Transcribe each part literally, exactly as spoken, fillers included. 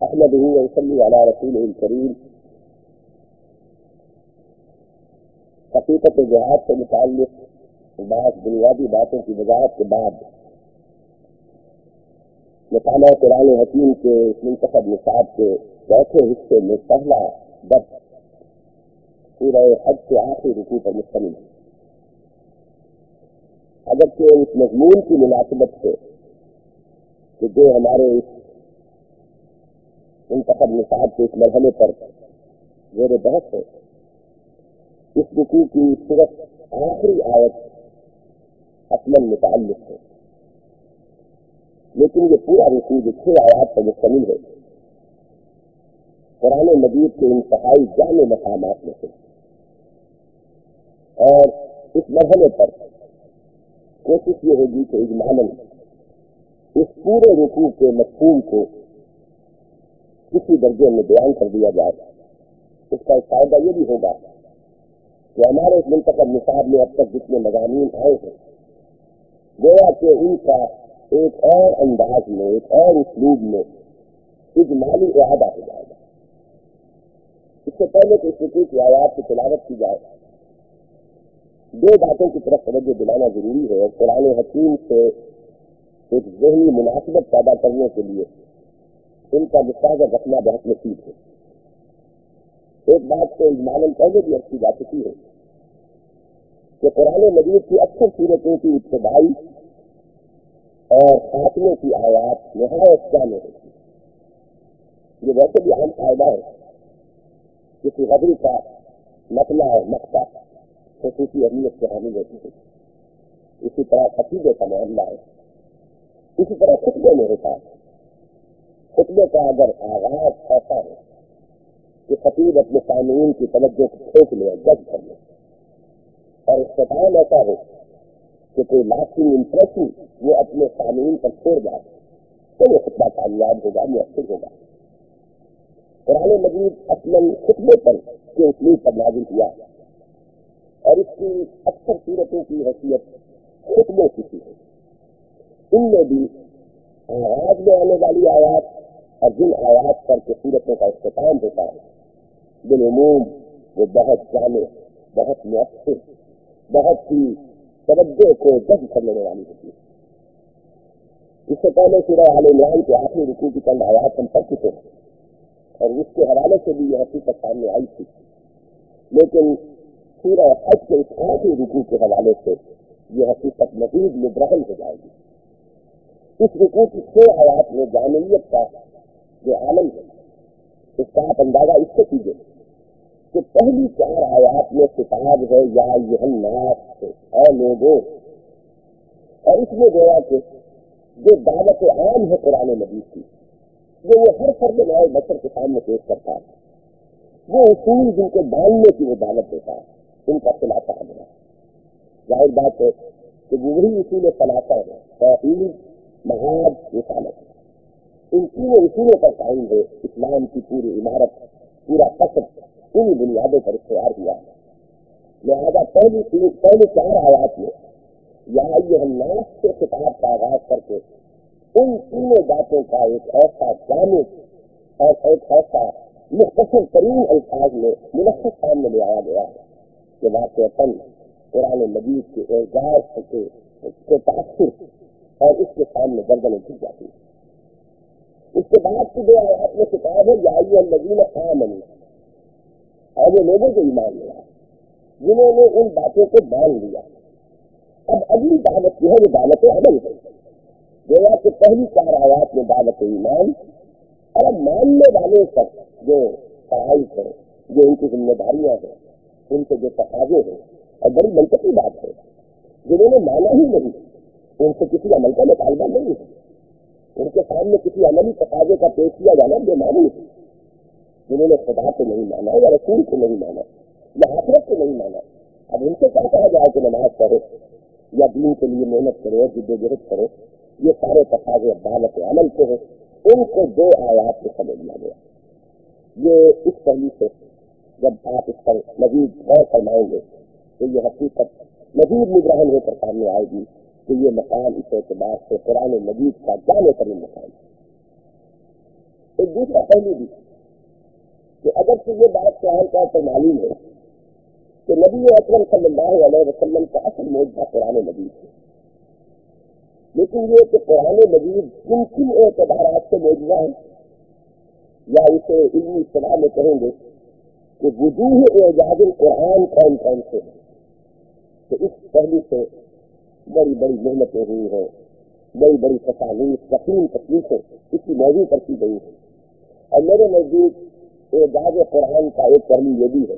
احمدہ وصلی علی رسولہ الکریم. حقیقت جہاد سے متعلق بعض بنیادی باتوں کی وضاحت کے بعد مطالعہ قرآن حکیم کے اس منتخب نصاب کے چوتھے حصے میں پہلا درس سورہ حج کے آخری رکوع پر مشتمل ہے. اگرچہ اس مضمون کی مناسبت سے کہ جو ہمارے اس منتخب نصاب کے اس مرحلے پر زیر بحث ہے، اس رکوع کی صرف آخری آیت اصلاً متعلق ہے، لیکن یہ پورا رکوع جو چھ آیات پر مشتمل ہے قرآن مجید کے انتہائی جامع مقامات میں سے، اور اس مرحلے پر کوشش یہ ہوگی کہ اجمالاً اس پورے رکوع کے مفہوم کو کسی درجے میں بیان کر دیا جائے. اس کا ایک فائدہ یہ بھی ہوگا کہ ہمارے اس منتخب نصاب میں اب تک جتنے مضامین آئے ہیں گویا کہ ان کا ایک اور انداز میں، ایک اور اسلوب میں اجمالی اعادہ ہو جائے گا. اس سے پہلے کہ اس رکوع کی آیات کی تلاوت کی جائے، دو باتوں کی طرف توجہ دلانا ضروری ہے، اور قرآن حکیم سے ایک ذہنی مناسبت پیدا کرنے کے لیے ان کا مشاہدہ رکھنا بہت مفید ہے. ایک بات تو اجمالاً پہلے بھی عرض کی جا چکی ہے کہ قرآن مجید کی اکثر صورتوں کی ابتدائی اور خاتمے کی آیات نہایت جامع ہوتی ہے. یہ ویسے بھی عام قاعدہ ہے، کسی غدری کا مسئلہ اور مقصد خصوصی اہمیت سے حامل ہوتی ہے. اسی طرح عقیدے کا معاملہ ہے، اسی طرح خطبے میں ہوتا ہے. خطبے کا اگر آغاز ایسا ہے کہ خطیب اپنے سامعین کی توجہ کو کھینچ لے، جذب کر لے، اور اختتام ایسا ہو کہ کوئی لاسٹنگ امپریشن وہ اپنے سامعین پر چھوڑ جائے، تو وہ خطبہ کامیاب ہوگا، مؤثر ہوگا. قرآن مجید اصلاً خطبے پر کے اسلوب پر نازل کیا، اور اس کی اکثر صورتوں کی حیثیت خطبوں کی ہے. ان میں بھی آغاز میں آنے والی آیات اور جن آیات پر کے صورتوں کا اختتام ہوتا ہے بالعموم وہ بہت جامع، بہت مؤثر، بہت ہی توجہ کو جذب کر لینے والی ہوتی ہے. اس سے پہلے سورہ آل عمران کے آخری رکوع کی چند آیات ہم پڑھ چکے ہیں، اور اس کے حوالے سے بھی یہ حقیقت سامنے آئی تھی، لیکن سورہ حج کے اس آخری رکوع کے حوالے سے یہ حقیقت مزید مبرہن ہو جائے گی. اس رکوع کی چھ آیات میں جامعیت کا جو عالم ہے اس کا آپ اندازہ اس سے کیجیے کہ پہلی چار آیات میں خطاب ہے یا ایھا الناس سے، اے لوگوں، اور اس میں گویا کہ جو دعوت عام ہے قرآن مجید کی جو وہ ہر فرد نوع بشر کے سامنے پیش کرتا ہے، وہ اصول جن کو ڈالنے کی وہ دعوت دیتا ہے ان کا خلاصہ ہے. ظاہر بات ہے کہ وہی اصول خلاصہ ہے، توحید، معاد، رسالت. ان تینوں اصولوں پر قائم ہے اسلام کی پوری عمارت، پورا قصد انہی بنیادوں پر اختیار ہوا ہے. لہذا پہلی پہلے چار آیات میں یا ایھا الناس سے خطاب کا آغاز کر کے ان تینوں باتوں کا ایک ایسا جامع اور ایک ایسا مختصر ترین الفاظ میں ملخص سامنے لے آیا گیا ہے کہ واقعتاً قرآن مجید کے اعجاز کے کے تاثر اور اس کے سامنے گردنیں جھک جاتی ہیں. اس کے بعد کی دو آیات میں خطاب ہے یا ایھا الذین آمنوا، اور وہ لوگوں جو ایمان لے آئے، جنہوں نے ان باتوں کو مان لیا. اب اگلی دعوت جو ہے وہ دعوت عمل ہے. گویا کہ پہلی چار آیات میں دعوت ایمان، اور اب ماننے والوں پر جو فرائض ہے، جو ان کی ذمہ داریاں ہیں، ان کے جو تقاضے ہیں، اور بڑی منطقی بات ہے جنہوں نے مانا ہی نہیں ان سے کسی عمل کا مطالبہ نہیں ہے. ان کے سامنے کسی عملی تقاضے کا پیش کیا جانا بے معنی ہے. جنہوں نے خدا کو نہیں مانا یا رسول کو نہیں مانا یا آخرت کو نہیں مانا، اب ان سے کیا کہا جائے کہ نماز پڑھو یا دین کے لیے محنت کرو، جدوجہد کرو. یہ سارے تقاضے دعوت عمل کے ہیں. ان کو دو آیات میں سمجھ لیا گیا. یہ اس پہلو سے جب آپ اس پر مزید غور فرمائیں گے تو یہ حقیقت مزید مبرہن ہو کر سامنے آئے گی کہ یہ مقام اس اعتبار سے قرآن مجید کا جامع ترین مقام ہے. ایک ایک دوسرا پہلو بھی کہ اگر سے یہ بات قرآن کا تو معلوم ہے کہ نبی اکرم صلی اللہ علیہ وسلم کا اصل معجزہ قرآن مجید ہے، لیکن یہ کہ قرآن مجید کن کن اعتبارات سے معجزہ ہے، یا اسے علمی اصطلاح میں کہیں گے کہ وجوہ اعجاز القرآن کون کون سے ہیں، تو اس پہلو سے بڑی بڑی محنتیں ہوئی ہیں، بڑی بڑی تصاویر تقسیم تکلیفیں اس کی موضوع پر کی گئی ہیں، اور میرے نزدیک اعجاز قرآن کا ایک پہلو یہ بھی ہے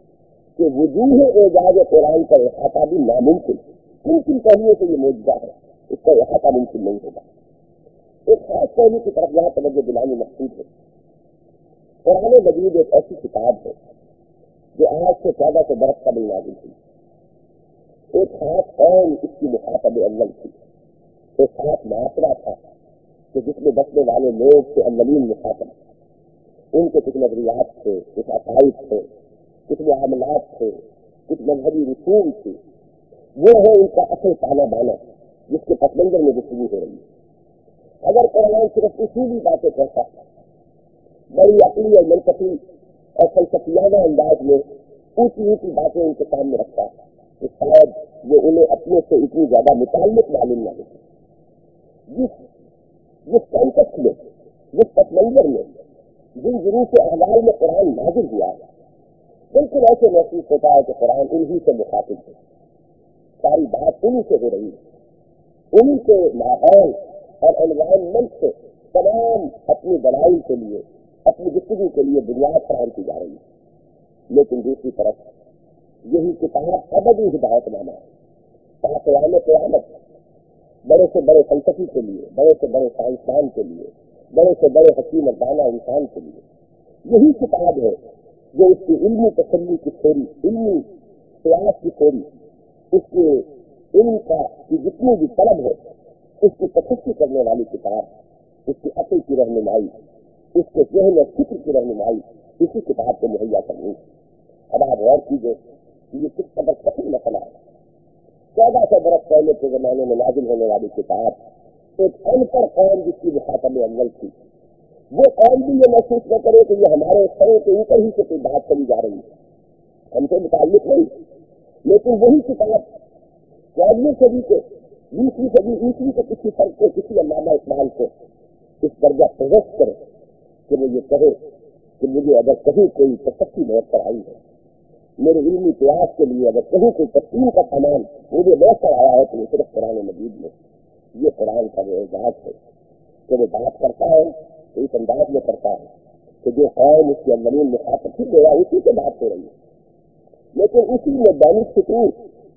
کہ وجوہ اعجاز قرآن کا احاطہ بھی ناممکن، کن کن پہلوؤں سے یہ معجزہ ہے اس کا احاطہ ممکن نہیں ہوگا۔ ایک خاص پہلو کی طرف یہاں توجہ دلانے مقصود ہے، قرآن مجید ایک ایسی کتاب ہے جو آج سے چودہ سو برس قبل نازل ہوئی، ایک خاص قوم اس کی مخاطب اول تھی، ایک خاص معاشرہ تھا کہ جس میں بسنے والے لوگ تھے اولین مخاطب، ان کے کچھ نظریات تھے، کچھ عقائد تھے، کچھ معاملات تھے، کچھ مذہبی رسوم تھے، وہ ہے ان کا اصل تانا بانا جس کے پس منظر میں گفتگو ہو رہی ہے۔ اگر قرآن صرف اصولی باتیں کہتا بڑی عقلی اور منطقی اور فلسفیانہ انداز میں اونچی اونچی باتیں ان کے سامنے رکھتا تو شاید وہ انہیں اپنے سے اتنی زیادہ متعلق معلوم نہ ہوتی۔ جس جس کانٹیکسٹ میں، جس پس منظر میں، جن ظروف احوال میں قرآن نازل ہوا ہے، بالکل ایسے محسوس ہوتا ہے کہ قرآن انہی سے مخاطب ہے، ساری بات انہی سے ہو رہی ہے، انہی کے ماحول اور انوائرمنٹ سے تمام اپنی دلائل کے لیے، اپنی گفتگو کے لیے بنیاد فراہم کی جا رہی ہے۔ لیکن دوسری طرف یہی کتاب ابدی ہدایت نامہ ہے، تا قیام قیامت بڑے سے بڑے فلسفی کے لیے، بڑے سے بڑے سائنسدان کے لیے، بڑے سے بڑے حکیم اور دانا انسان کے لیے یہی کتاب ہے جو اس کی علمی تسلی کی تھوڑی، علمی سیاست کی تھوڑی، اس کے علم کا کی جتنی بھی طلب ہے اس کی تشخیص کرنے والی کتاب، اس کی عقل کی رہنمائی، اس کے ذہن اور فکر کی رہنمائی اسی کتاب کو مہیا کرنی۔ اب آپ غور کیجیے کہ یہ کس قدر کٹھن مسئلہ ہے۔ چودہ سو برس پہلے کے زمانے میں نازل ہونے والی کتاب ایک ان پڑھ قوم جس کی مخاطب اول تھی، وہ قوم بھی یہ محسوس نہ کرے کہ یہ ہمارے سروں کے اوپر ہی سے کوئی بات چلی جا رہی ہے، ہم سے متعلق نہیں، لیکن وہی کتاب چودہویں صدی کے، بیسویں صدی عیسوی کے کسی فرق کو، کسی علامہ اقبال کو اس درجہ پروست کرے کہ وہ یہ کہے کہ مجھے اگر کہیں کوئی تشخیص میسر آئی ہے، میرے علمی قیاس کے لیے اگر کہیں کوئی تقسیم کا سامان مجھے میسر آیا ہے تو وہ صرف قرآن مجید میں، یہ قرآن کا وہ اعجاز ہے کہ وہ بات کرتا ہے تو اس انداز میں کرتا ہے کہ جو قوم اس کے اولین مخاطب تھی گیا اسی سے بات ہو رہی ہے، لیکن اسی میں دانش فکور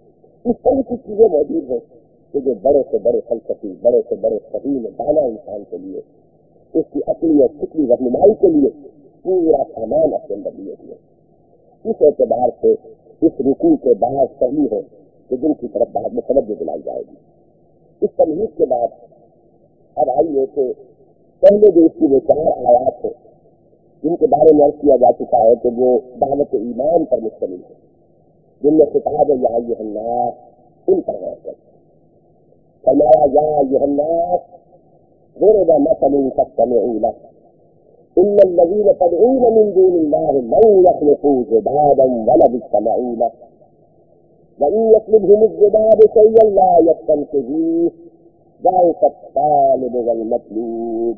اس طرح کی چیزیں موجود ہیں کہ جو بڑے سے بڑے فلسفی، بڑے سے بڑے فہیم دانا انسان کے لیے، اس کی عقلی اور فکری رہنمائی کے لیے پورا سامان اپنے اندر لیے ہوئے۔ اس اعتبار سے اس رکوع کے بعد پہلی ہے کہ جن کی طرف بعد میں توجہ دلائی جائے گی۔ اس تمہید کے بعد اب آئیے کہ پہلے جو اس کی وہ چار آیات ہیں جن کے بارے میں عرض کیا جا چکا ہے کہ وہ دعوت ایمان پر مشتمل ہے، جن میں خطاب ہے یا ایھا الناس، ان پر غور کریں۔ فرمایا یا ایھا الناس ضرب مثل فاستمعوا له ان الذين تدعون من دون الله لن يخلقوا ذبابا ولو اجتمعوا له وان يطلبهم الذباب شيئا لا يستنقذوه ضعف الطالب والمطلوب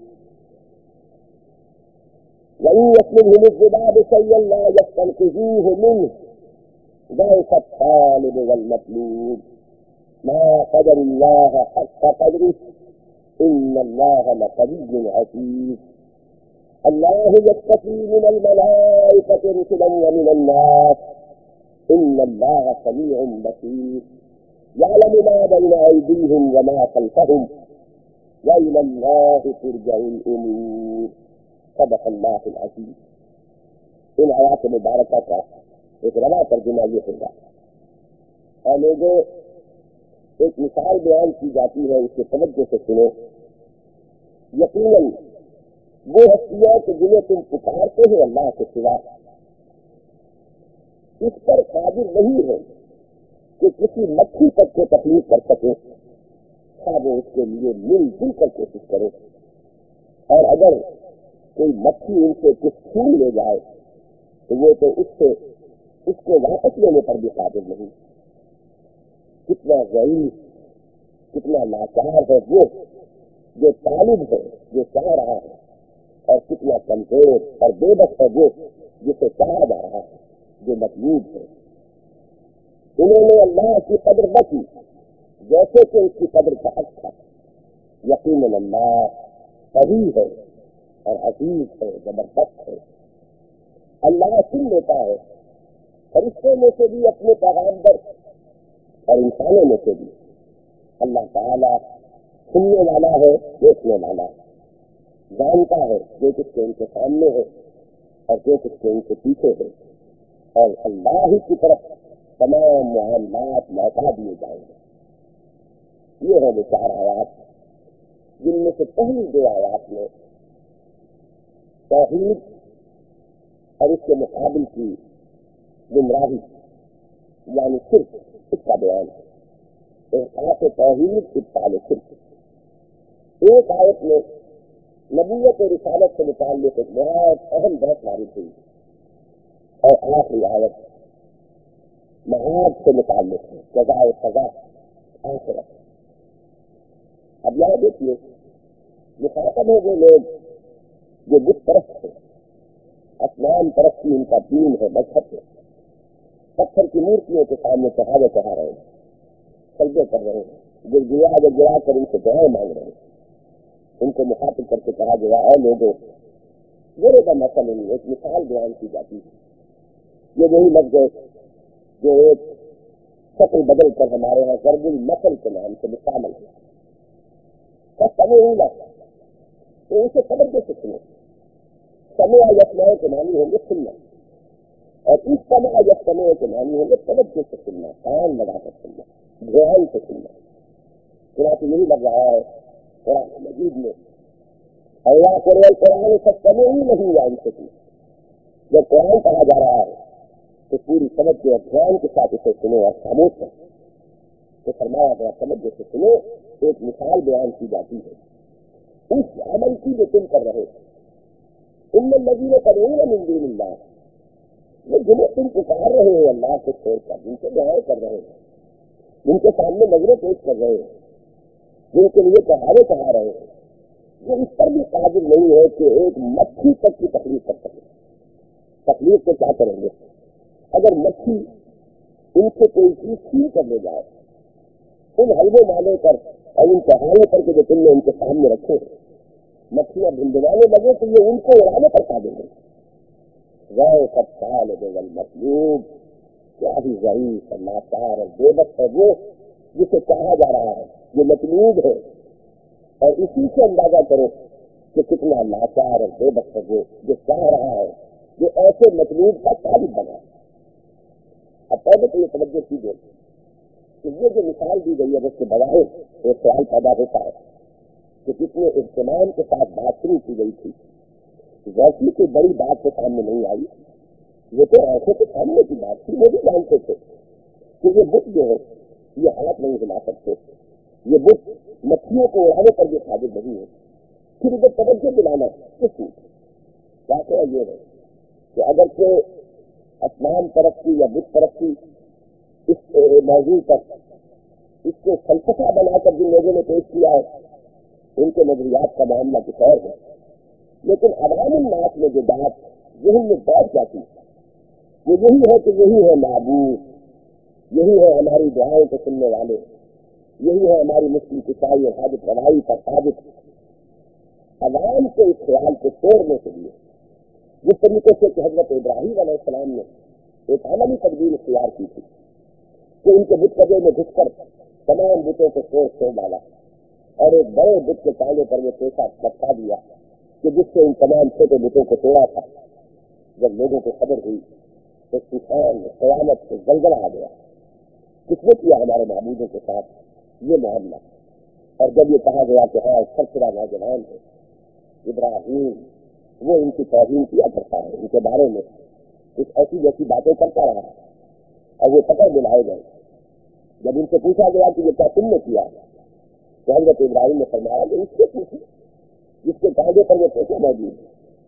وان يطلبهم الذباب شيئا لا يستنقذوه منه ضعف الطالب والمطلوب ما قدر الله حق قدره ان اللہ لقوی عزیز اللہ یصطفی من الملائکۃ رسلا ومن الناس ان اللہ سمیع بصیر یعلم ما بین ایدیہم وما خلفہم وإلی اللہ ترجع الامور۔ صدق اللہ العظیم۔ ان آیات مبارکہ کا ایک رواں ترجمہ یہ ہوگا، اور لوگوں ایک مثال بیان کی جاتی ہے، اس کے توجہ سے سنو۔ یقیناً وہ ہستیاں کہ جنہیں تم پکارتے ہو اللہ کے سوا، اس پر قادر نہیں ہے کہ کسی مکھی تک کو تکلیف کر سکے، خواہ وہ اس کے لیے مل جل کر کوشش کرے، اور اگر کوئی مچھلی ان سے کچھ چھین لے جائے تو وہ تو اس سے اس کو واپس لینے پر بھی قابل نہیں. کتنا ضعیف، کتنا لاچار ہے وہ جو طالب ہے، جو چاہ رہا ہے، اور کتنا کمزور اور بے بس ہے وہ جسے چاہا جا رہا ہے، جو مطلوب ہے. انہوں نے اللہ کی قدر نہ کی جیسے کہ اس کی قدر کا اچھا. یقیناً اللہ قوی ہے اور عزیز ہے، زبردست ہے. اللہ سن لیتا ہے فرشتوں میں سے بھی اپنے پیغامبر اور انسانوں میں سے بھی. اللہ تعالیٰ سننے والا ہے، دیکھنے والا ہے، جانتا ہے جو کچھ کے ان کے سامنے ہے اور جو کچھ کے ان کے پیچھے ہے. اور اللہ ہی کی طرف تمام معاملات لوٹا دیے جائیں گے. یہ ہے وہ چار آیات جن میں سے پہلی دو آیات میں توحید اور اس کے مقابل کی گمراہی یعنی صرف اس کا بیان ہے. احساس توحید ابطال صرف. ایک آیت میں نبوت اور رسالت سے متعلق ایک بہت اہم بحث وارد ہوئی اور آخری آیت معاد سے متعلق ہے، جزائے سزا آخرت. اب یہاں دیکھیے مخاطب ہے وہ لوگ جو بت پرست ہے، اصنام پرستی ان کا دین ہے، مذہب ہے. پتھر کی مورتیوں کے سامنے چڑھاوے چڑھا رہے ہیں، سجدے کر رہے ہیں، گر گرا گر گرا کر ان سے دعائیں مانگ رہے ہیں. ان کو مخاطب کر کے کہا گیا اے لوگوں، میرے کا مسئلہ نہیں، ایک مثال بیان کی جاتی ہے. یہ وہی لفظ ہے جو ایک شکل بدل کر ہمارے یہاں ضرب المثل کے نام سے مستعمل ہے. سمے ہی لفظ تو اسے قدر کے سکھنے سمے یسمع کے معنی ہوں گے سننا، اور اس سمے یسمع کے معنی ہوں گے توجہ سے سننا، کان لگا کر سننا، دھیان سے سننا. چنانچہ یہی لگ رہا ہے قرآن مجید میں اللہ قرآن قرآن سب سمے ہی نہیں یا ان سے کی. جب قرآن کہا جا رہا ہے تو پوری سمجھ کے دھیان کے ساتھ اسے سنو اور خاموش ہے تو فرمایا گیا سمجھ سے سنو. ایک مثال بیان کی جاتی ہے اس عمل کی جو تم کر رہے ان میں لگی میں کروں گا من دون اللہ، وہ جنہیں تم پکار رہے ہو اللہ سے چھوڑ کر، جن سے دعائیں کر رہے ہیں، جن کے سامنے نظریں پیش کر رہے ہیں، جن کے لیے چڑھاوے چڑھا رہے ہیں، وہ اس پر بھی قادر نہیں ہے کہ ایک مچھلی تک کی تکلیف کر سکے. تکلیف کو کیا کریں گے؟ اگر مچھلی ان سے کوئی چیز چھین کر لے جائے، ان حلوے مالے پر اور ان چڑھانے پر کے جو تم نے ان کے سامنے رکھے ہیں، مچھلیاں بھنڈوانے لگے تو یہ ان کو اڑانے پر قابل ہے. غیر سب سال بغل مطلوب کیا ہی ضعیف اور لاچار اور بے بس ہے وہ جسے چاہا جا رہا ہے، جو مطلوب ہے. اور اسی سے اندازہ کرو کہ کتنا لاچار اور بے بس ہے وہ جو چاہ رہا ہے، جو ایسے مطلوب کا طالب بنا. اب پہلے تو یہ توجہ کیجیے کہ یہ جو مثال دی گئی ہے اس کے بغیر ایک سوال پیدا ہوتا ہے کہ کتنے اہتمام کے ساتھ بات شروع کی گئی تھی، ویسی کوئی بڑی بات کے سامنے نہیں آئی. یہ تو آنکھوں کے سامنے کی بات تھی. وہ بھی جانتے تھے کہ یہ بت جو ہے یہ ہاتھ نہیں ہلا سکتے، یہ بت مچھلیوں کو اڑانے پر بھی قابل نہیں ہے. پھر ادھر توجہ دلانا کس چیز؟ واقعہ یہ ہے کہ اگر کہ اصنام پرستی یا بت پرستی اس موضوع پر اس کو فلسفہ بنا کر جن لوگوں نے پیش کیا ہے ان کے نظریات کا معاملہ کچھ اور ہے، لیکن عوام الناس میں جو بات ذہن میں بیٹھ جاتی وہ یہی ہے کہ یہی ہے معبود، یہی ہے ہماری دعائیں کو سننے والے، یہی ہے ہماری مشکل کسائی اور حاجت روائی کا ثابت. عوام کے اس خیال کو توڑنے کے لیے جس طریقے سے کہ حضرت ابراہیم علیہ السلام نے ایک عملی تبدیل اختیار کی تھی کہ ان کے بت قبر میں گھس کر تمام بتوں کو توڑ توڑ ڈالا اور ایک بڑے بت کے کانے پر وہ پیسہ لٹکا دیا کہ جس سے ان تمام چھوٹے بتوں کو توڑا تھا. جب لوگوں کو خبر ہوئی تو طوفان قیامت سے زلزلہ آ گیا. کس نے کیا ہمارے معبودوں کے ساتھ یہ معاملہ؟ اور جب یہ کہا گیا کہ ہاں سرسرا نوجوان ہے ابراہیم، وہ ان کی توہین کیا کرتا ہے، ان کے بارے میں کچھ ایسی جیسی باتیں کرتا رہا اور وہ پکڑ دلائے گئے. جب ان سے پوچھا گیا کہ یہ کیا تم نے کیا تو حضرت ابراہیم نے فرمایا کہ اس سے پوچھے جس کے قاعدے پر وہ پیسہ موجود ہے.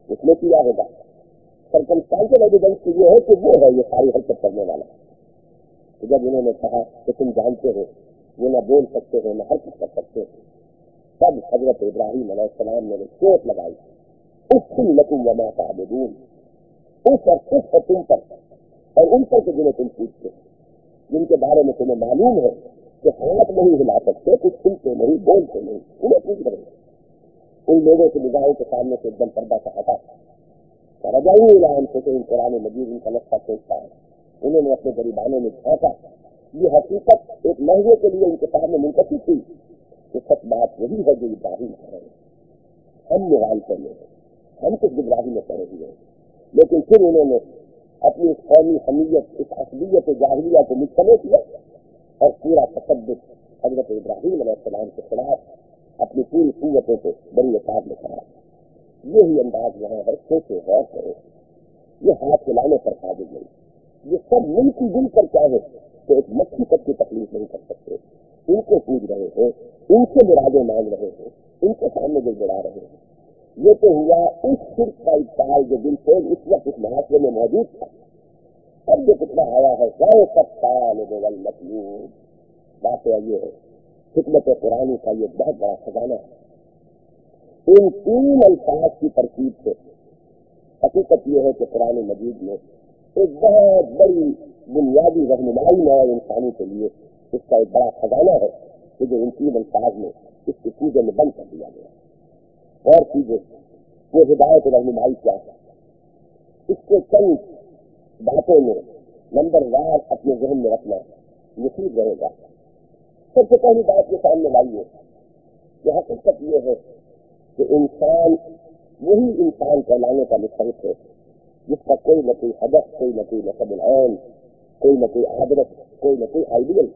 اس نے کیا ہوگا. سرکمسٹانشل ایویڈنس کی یہ ہے کہ وہ ہے یہ ساری حرکت کرنے والا. تو جب انہوں نے کہا کہ تم جانتے ہو وہ نہ بول سکتے ہو نہ حرکت کر سکتے ہو، تب حضرت ابراہیم علیہ السلام نے چوٹ لگائی. اس لکم وما تعبدون، اس اور اس اور تم پر اور ان پر جنہیں تم پوچھتے جن کے بارے میں تمہیں معلوم ہے کہ ہاتھ نہیں ہلا سکتے، کچھ سنتے نہیں بولتے نہیں، انہیں پوچھ رہے. ان لوگوں کی نگاہوں کے سامنے سے ایک دم پردہ کا ہٹا رجائی اعلان سے ان قرآن مجید ان کا نقشہ کھینچتا ہے. انہوں نے اپنے غریبانوں میں جھانکا. یہ حقیقت ایک لہجے کے لیے ان کے سامنے منتقل تھی کہ سچ بات وہی ہے جو ابراہیم کر رہے ہیں. ہم موبائل کر رہے ہیں، ہم کچھ ابراہیم میں کرے ہوئے ہیں. لیکن پھر انہوں نے اپنی اس قومی حمیت، اس عصبیت جاہلیہ کو مجتمع کیا اور پورا تشدد حضرت ابراہیم علیہ السلام کے خلاف اپنی پوری قوتوں کو بڑی اثار میں کرا. یہی انداز یہاں ہے. سوچے غور کرو، یہ ہاتھ ہلانے پر قابل نہیں. یہ سب مل کی جل کر چاہے تو ایک مکھی تک کی تکلیف نہیں کر سکتے. ان کو پوج رہے ہیں، ان سے مرادیں مانگ رہے ہیں، ان کے سامنے دل بڑھا رہے ہیں. یہ تو ہوا اس شرک کا اقبال جو بالکل اس وقت اس معاشرے میں موجود تھا. اب جو کتنا آیا ہے غیر سب سال مطلوب. واقعہ یہ ہے حکمت قرآن کا یہ بہت بڑا خزانہ ہے. ان تین الفاظ کی ترکیب سے حقیقت یہ ہے کہ قرآن مجید میں ایک بہت بڑی بنیادی رہنمائی ہے انسانی کے لیے. اس کا ایک بڑا خزانہ ہے کہ جو ان تین الفاظ میں اس کی چیزوں میں بند کر دیا گیا. اور چیزیں وہ ہدایت رہنمائی کیا ہے اس کے چند باتوں میں نمبر وار اپنے ذہن میں رکھنا مفید رہے گا. سب سے پہلی بات یہ سامنے لائیے کہ حقیقت یہ ہے کہ انسان وہی انسان کہلانے کا مستحق ہے جس کا کوئی نہ کوئی ہدف، کوئی نہ کوئی نصب العین، کوئی نہ کوئی عادت، کوئی نہ کوئی آئیڈیل.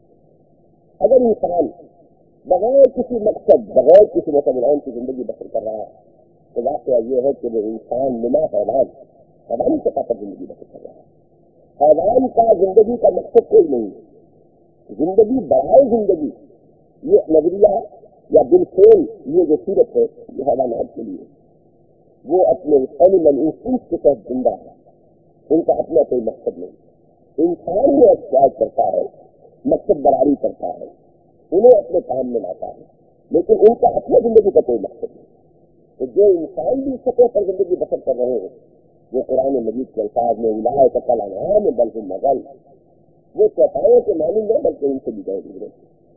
اگر انسان بغیر کسی مقصد، بغیر کسی نصب العین کی زندگی بسر کر رہا ہے تو واقعہ یہ ہے کہ وہ انسان نما حیوان حیوانی سطح پر زندگی بسر کر رہا ہے. حیوان کا زندگی کا مقصد کوئی نہیں ہے. زندگی برائے زندگی یہ نظریہ یا بالفعل یہ جو صورت ہے یہ حیوانات کے لیے وہ اپنے اینیمل انسٹنکٹ کے تحت زندہ ہے. ان کا اپنا کوئی مقصد نہیں. انسان یہ احتیاط کرتا ہے، مقصد براری کرتا ہے، انہیں اپنے کام میں لاتا ہے، لیکن ان کا اپنے زندگی کا کوئی مقصد نہیں. تو جو انسان بھی سطح پر زندگی بسر کر رہے ہیں وہ قرآن مجید کے الفاظ میں اولئک کالانعام بل هم اضل، وہ چوپاوں کے معنی میں بلکہ ان سے بھی گئے گزرے.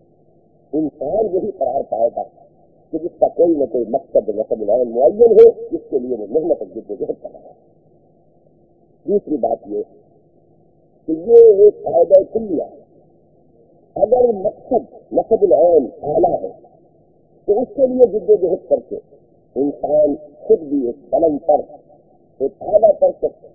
انسان یہی قرار پائے گا کہ جس کا کوئی نہ کوئی مقصد نصب العین معین ہو، جس کے لیے وہ محنت اور جدوجہد کر رہا ہے. دوسری بات یہ کہ یہ ایک قاعدہ کلیہ ہے. اگر مقصد نصب العین اعلیٰ ہے تو اس کے لیے جدوجہد کر کے انسان خود بھی ایک بلند پر ایک اعلیٰ پر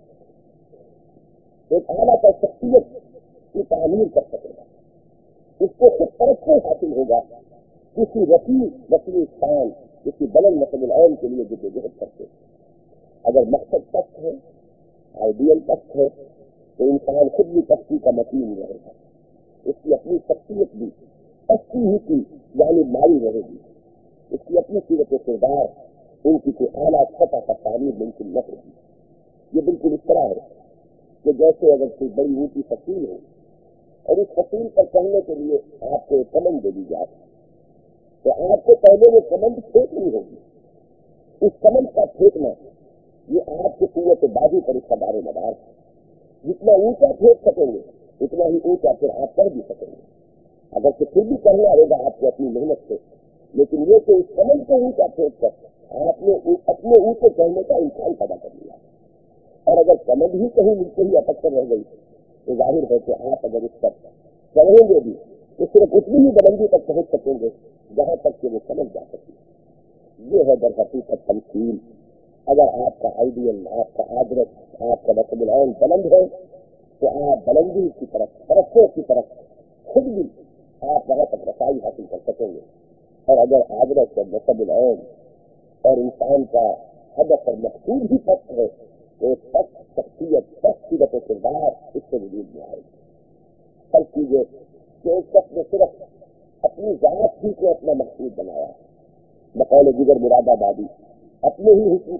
ایک اعلیٰ پر شخصیت کی تعمیر کر سکے گا. اس کو خود ترقی حاصل ہوگا کسی رفیع وسیع انسان کسی بلند نصب العین کے لیے جدوجہد کرتے. اگر مقصد پست ہے، آئیڈیل پست ہے تو انسان خود بھی پستی کا مکین رہے گا. اس کی اپنی شخصیت بھی پستی ہی کی جانب ماری رہے گی. اس کی اپنی صورت و کردار ان کی کوئی اعلیٰ سطح پر تعمیر ممکن نہ ہوگی. یہ بالکل اس طرح ہے کہ جیسے اگر کوئی بڑی اونچی فصیل ہو اور اس فصیل پر چڑھنے کے لیے آپ کو ایک کمند دے دی جائے تو آپ کو پہلے وہ کمند پھینکنی ہوگی. اس کمند کا پھینکنا یہ آپ کی قوت بازو پر اس کا دار و مدار ہے. جتنا اونچا پھینک سکیں گے اتنا ہی اونچا پھر آپ کر بھی سکیں گے. اگر تو پھر بھی کرنا ہوگا آپ کو اپنی محنت سے، لیکن یہ کہ اس کمند کو اونچا پھینک کر آپ نے اپنے اونچے چڑھنے کا امکان پیدا کر لیا. اور اگر کمند ہی کہیں نیچے ہی اٹک کر رہ گئی تو ظاہر ہے کہ آپ اگر اس پر چڑھیں گے بھی تو صرف اتنی ہی بلندی تک پہنچ سکیں گے جہاں تک کہ وہ سمجھ جا سکتی. یہ ہے در حقیقت تمثیل. اگر آپ کا آئیڈیل، آپ کا آدرش، آپ کا نصب العین بلند ہے تو آپ بلندی کی طرف، ترقی کی طرف خود بھی آپ وہاں تک رسائی حاصل کر سکیں گے. اور اگر آدرش اور نصب العین اور انسان کا ہدف اور مقصود بھی پست ہے تو ایک پست شخصیت، پست صورت و کردار اس سے وجود میں آئے گی. فرض کیجیے کہ ایک شخص نے صرف اپنی ذات ہی کو اپنا مقصود بنایا، بقول دیگر مراد آبادی اپنے ہی حسن کا دیوانہ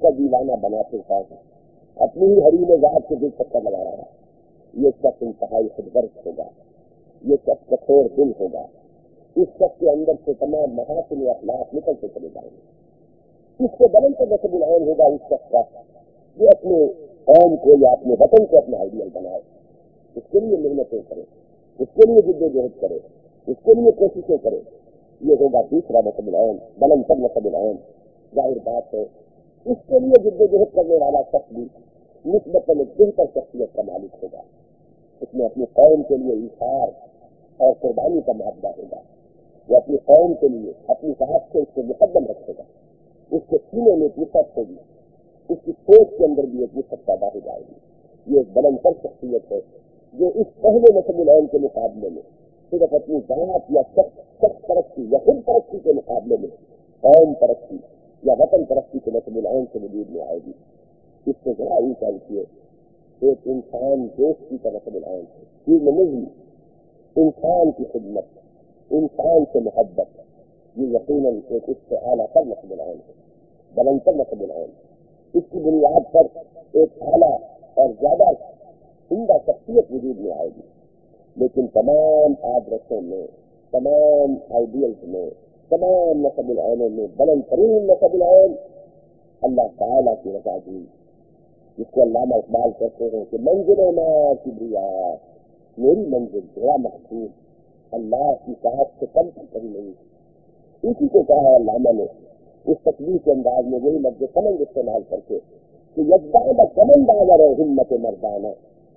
کھانا بناتے ہیں اپنی ہی حریم ذات سے دل چکر لگا رہا ہے، یہ شخص انتہائی خودغرض ہوگا، یہ شخص کٹھور دل ہوگا، اس شخص کے اندر سے تمام محاسن و اخلاق نکلتے چلے جائیں گے۔ اس سے بلند تو نصب العین ہوگا اس شخص کا جو اپنے قوم کو یا اپنے وطن کو اپنا آئیڈیل بنائے، اس کے لیے محنتیں کرے، اس کے لیے جد و جہد کرے، اس کے لیے کوششیں کرے، یہ ہوگا دوسرا نصب العین، بلند تر نصب العین۔ ظاہر بات ہے اس کے لیے جد و جہد کرنے والا شخص بھی نسبتاً بہتر شخصیت کا مالک ہوگا، اس میں اپنی قوم کے لیے ایثار اور قربانی کا معاہدہ ہوگا، وہ اپنی قوم کے لیے اپنی ذات سے اس کو مقدم رکھے گا، اس کے سینے میں ایک وسعت ہوگی، اس کی سوچ کے اندر بھی ایک وسعت پیدا ہو جائے گی۔ یہ ایک بلند تر شخصیت ہے جو اس پہلے نصب العین کے مقابلے میں صرف اپنی ذات یا شخص شخص ترقی یا خود ترقی کے مقابلے میں قوم ترقی یا وطن ترقی کے نصب العین سے وجود میں آئے گی۔ اس سے ذرا ہی چاہیے ایک انسان دوستی کا نصب العین ہے، ہیومنزم، انسان کی خدمت، انسان سے محبت، یہ یقیناً ایک اس سے اعلیٰ تر نصب العین ہے، بلند تر نصب العین۔ اس کی بنیاد پر ایک اعلیٰ اور زیادہ عمدہ شخصیت وجود میں آئے گی، لیکن تمام آدرسوں میں، تمام آئیڈیلز میں، تمام نصب العینوں میں بلند ترین نصب العین اللہ تعالیٰ کی رضا جوئی، جس کو علامہ اقبال کہتے ہیں کہ منزل ما کبریا، میری منزل میرا مقصود اللہ کی ساتھ سے کم کی کمی نہیں۔ اسی کو کہا ہے علامہ نے اس تقریر کے انداز میں وہی لفظ کمند استعمال کر کے کہ یزداد کمندانہ رہے ہمت مردانہ،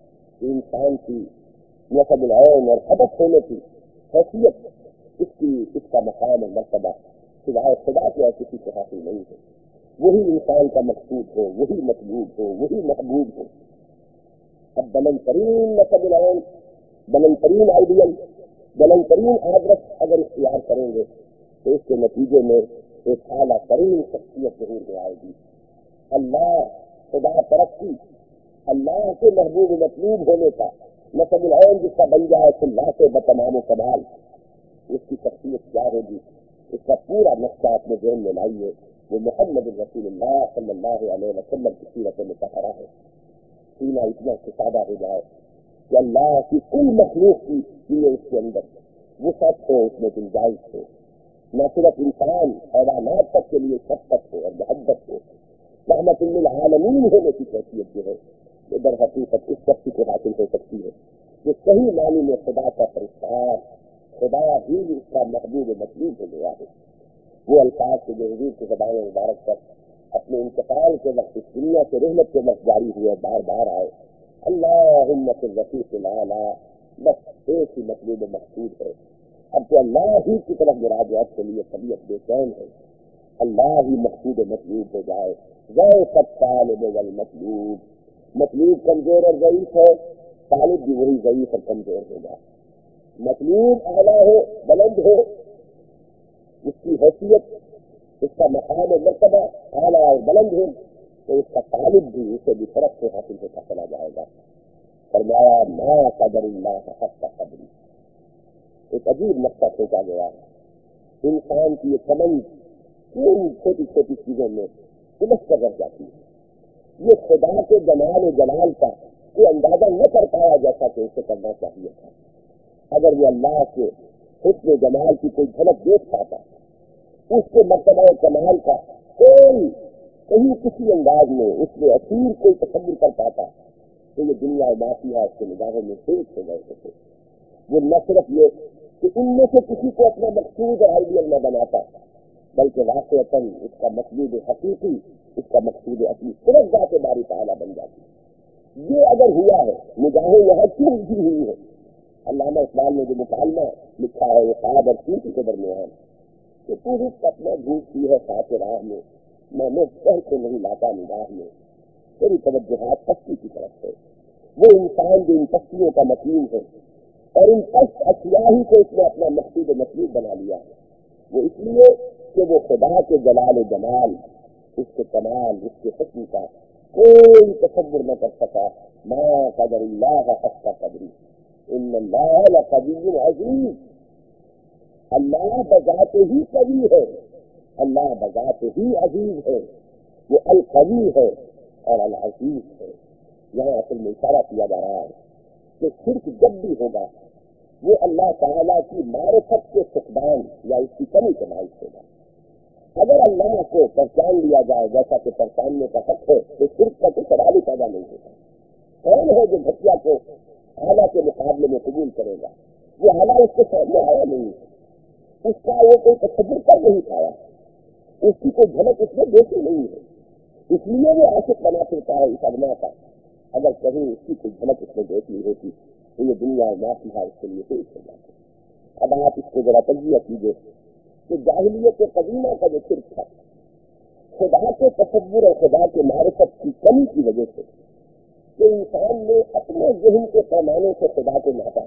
انسان کی نصب العین اور ہدف ہونے کی حیثیت اس کی اس کا مقام اور مرتبہ سوائے خدا کے اور کسی کو حاصل نہیں ہے۔ وہی انسان کا مقصود ہو، وہی مطلوب ہو، وہی محبوب ہو۔ اب بلند ترین نصب العین، بلند ترین آئیڈیل، بلند ترین آدرس اگر اختیار کریں گے تو اس کے نتیجے میں ایک اعلیٰ ترین شخصیت ظہور میں آئے گی۔ اللہ، خدا ترقی، اللہ کے محبوب مطلوب ہونے کا نصب العین جس کا بن جائے تو اللہ سے بتمام و کمال، اس کی شخصیت کیا ہوگی، اس کا پورا نقشہ اپنے ذہن میں لائیے۔ وہ محمد رسول اللہ صلی اللہ علیہ وسلم کی سیرت مطہرہ ہے۔ سینہ اتنا سادہ ہو جائے کہ اللہ کی کل مخلوق کی لیے اس کے اندر وسعت ہو، اس میں گنجائش ہو، نہ صرف انسان حیوانات تک کے لیے شفقت ہو اور محبت ہو، رحمت للعالمین ہونے کی کیفیت جو ہے وہ در حقیقت اس شخص کو حاصل ہو سکتی ہے جو صحیح معنی میں خدا کا فرشتہ، خدا ہی اس کا محبوب مطلوب ہو گیا ہے۔ وہ الفاظ کے جو حضور کی زبان مبارک پر اپنے انتقال کے وقت اس دنیا سے رحمت کے وقت جاری ہوئے بار بار آئے، اللہم فی الرفیق الاعلی، بس ایک ہی مطلوب مقصود ہے۔ اب تو اللہ ہی کی طرف مراجعت کے لیے طبیعت بے چین ہے، اللہ ہی مقصود مطلوب ہو جائے۔ ضعف الطالب والمطلوب، مطلوب کمزور اور ضعیف ہے، طالب بھی وہی ضعیف اور کمزور ہوگا۔ مطلوب اعلیٰ ہو، بلند ہو، اس کی حیثیت، اس کا مقام و مرتبہ اعلیٰ اور بلند ہو تو اس کا طالب بھی اسے بھی طرف سے حاصل ہوتا چلا جائے گا۔ فرمایا ما قدر اللہ حق قدری، ایک عجیب نقطہ سوچا گیا ہے۔ انسان کی یہ کمند کن چھوٹی چھوٹی چیزوں میں الجھ کر رہ جاتی ہے، یہ خدا کے جمال و جلال کا کوئی اندازہ نہ کر پایا جیسا کہ اسے کرنا چاہیے تھا۔ اگر وہ اللہ کے حسن و جمال کی کوئی جھلک دیکھ پاتا، اس کے مرتبہ کمال کا کوئی کہیں کسی انداز میں اس میں اثیر کوئی تصور کر پاتا تو یہ دنیا مافیا اس کے نگاہوں میں پیش ہو گئے تھے۔ وہ نہ صرف یہ کہ ان میں سے کسی کو اپنا مقصود اور آئیڈیل نہ بناتا، بلکہ واقعتاً اس کا مقصود حقیقی، اس کا مقصود اپنی صرف ذات باری تعالیٰ بن جاتی۔ یہ اگر ہوا ہے، نگاہیں یہاں کیوں اٹھی ہوئی ہے؟ علامہ اقبال نے جو مکالمہ لکھا ہے وہ خواب اور چوٹی کے درمیان کہ تو رخ اپنا ڈھونڈتی ہے ساتھ راہ میں، میں نے سر کو نہیں لاتا نگاہ میں، تیری توجہات پستی کی طرف ہے۔ وہ انسان جو ان پستیوں کا متین ہے اور ان پست اشیاء ہی کو اس نے اپنا مقصود مطلوب بنا لیا ہے، وہ اس لیے کہ وہ خدا کے جلال و جمال، اس کے کمال، اس کے حسن کا کوئی تصور نہ کر سکا۔ ما قدر اللہ حق قدری ان اللہ لقوی عزیز، اللہ بذات ہی قوی ہے، اللہ بذات ہی عزیز ہے، وہ القوی ہے اور العزیز ہے. یہاں اصل میں اشارہ کیا جا رہا ہے کہ شرک جب بھی ہوگا وہ اللہ تعالیٰ کی معرفت کے فقدان یا اس کی کمی کے باعث ہوگا. اگر اللہ کو پہچان لیا جائے جیسا کہ پہچاننے کا حق ہے تو شرک کا کوئی سوال ہی پیدا نہیں ہوگا. کون ہے جو گھٹیا کو اعلیٰ کے مقابلے میں قبول کرے گا؟ وہ اعلیٰ اس کے سامنے آیا نہیں, اس کا وہ کوئی تصور کر نہیں پایا, اس کی کوئی جھلک اس میں دیکھی نہیں ہے, اس لیے وہ عاشق بنا پھرتا ہے اس ادنا کا. اگر کہیں اس کی کوئی جھلک اس میں دیکھ لی ہوتی تو یہ دنیا معافی ہے اس کے لیے پیش ہو جاتی. اب آپ اس کو ذرا تجزیہ کیجیے کہ جاہلیت قدیمہ کا جو شرک تھا خدا کے تصور اور خدا کے معرفت کی کمی کی وجہ سے کہ انسان نے اپنے ذہن کے پیمانے سے خدا کو ناپا.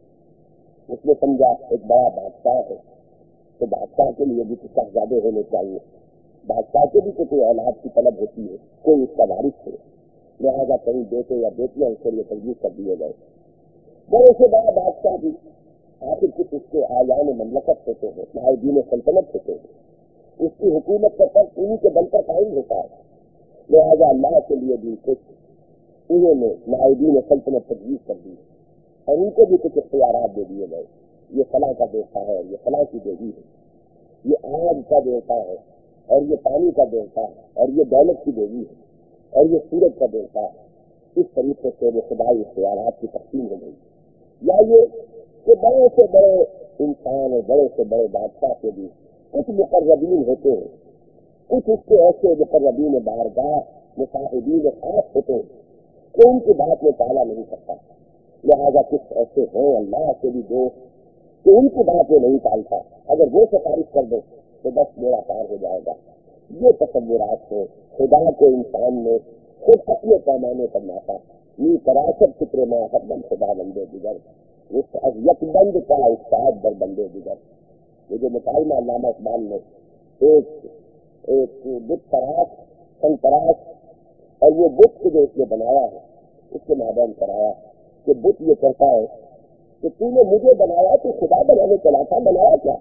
اس نے سمجھا ایک بڑا بادشاہ ہے تو بادشاہ کے لیے بھی کچھ شہزادے ہونے چاہیے, بادشاہ کے بھی تو کوئی اولاد کی طلب ہوتی ہے, کوئی اس کا وارث ہے, لہٰذا کہیں بیٹے یا بیٹیاں اس کے لیے تجویز کر دیے گئے. بڑے سے بڑا بادشاہ بھی آخر کچھ اس کے آیان مملکت ہوتے ہیں, نائبین سلطنت ہوتے ہیں, اس کی حکومت کا فرق انہیں کے بل پر قائم ہوتا ہے. لہٰذا اللہ کے لیے بھی کچھ انہوں نے نائبین سلطنت تجویز کر دی اور ان کو بھی کچھ اختیارات دے دیے گئے. یہ فلاں کا دیوتا ہے, یہ فلاں کی دیوی ہے, یہ آگ کا دیوتا ہے اور یہ پانی کا دیوتا ہے اور یہ دولت کی دیوی ہے اور یہ سورج کا دیوتا ہے. اس طریقے سے وہ خدائی اختیارات کی تقسیم ہو گئی. یا یہ کہ بڑے سے بڑے انسان اور بڑے سے بڑے بادشاہ کے بھی کچھ مقربین ہوتے ہیں, کچھ اس کے ایسے مقربین بارگاہ مصاحبین خاص ہوتے ہیں کہ ان کی بات میں ٹالا نہیں کرتا. لہٰذا کچھ ایسے ہیں اللہ کے بھی دوست کہ ان کی بات میں نہیں ٹالتا, اگر وہ سفارش کر دے تو بس میرا پار ہو جائے گا. یہ تصورات ہیں. خدا کو انسان نے خود اپنے پیمانے پر ناپا. یہ تراثر فکر میں ہر دم خدا بندے دیگر یک بند کا استاد در بندے دیگر. یہ جو مکالمہ علامہ اقبال نے ایک ایک بت تراش سن تراش اور وہ بت جو اس نے بنایا ہے اس کے مابین کرایا کہ بت یہ کہتا ہے کہ تو نے مجھے بنایا تو خدا بنانے چلا تھا, بنایا کیا؟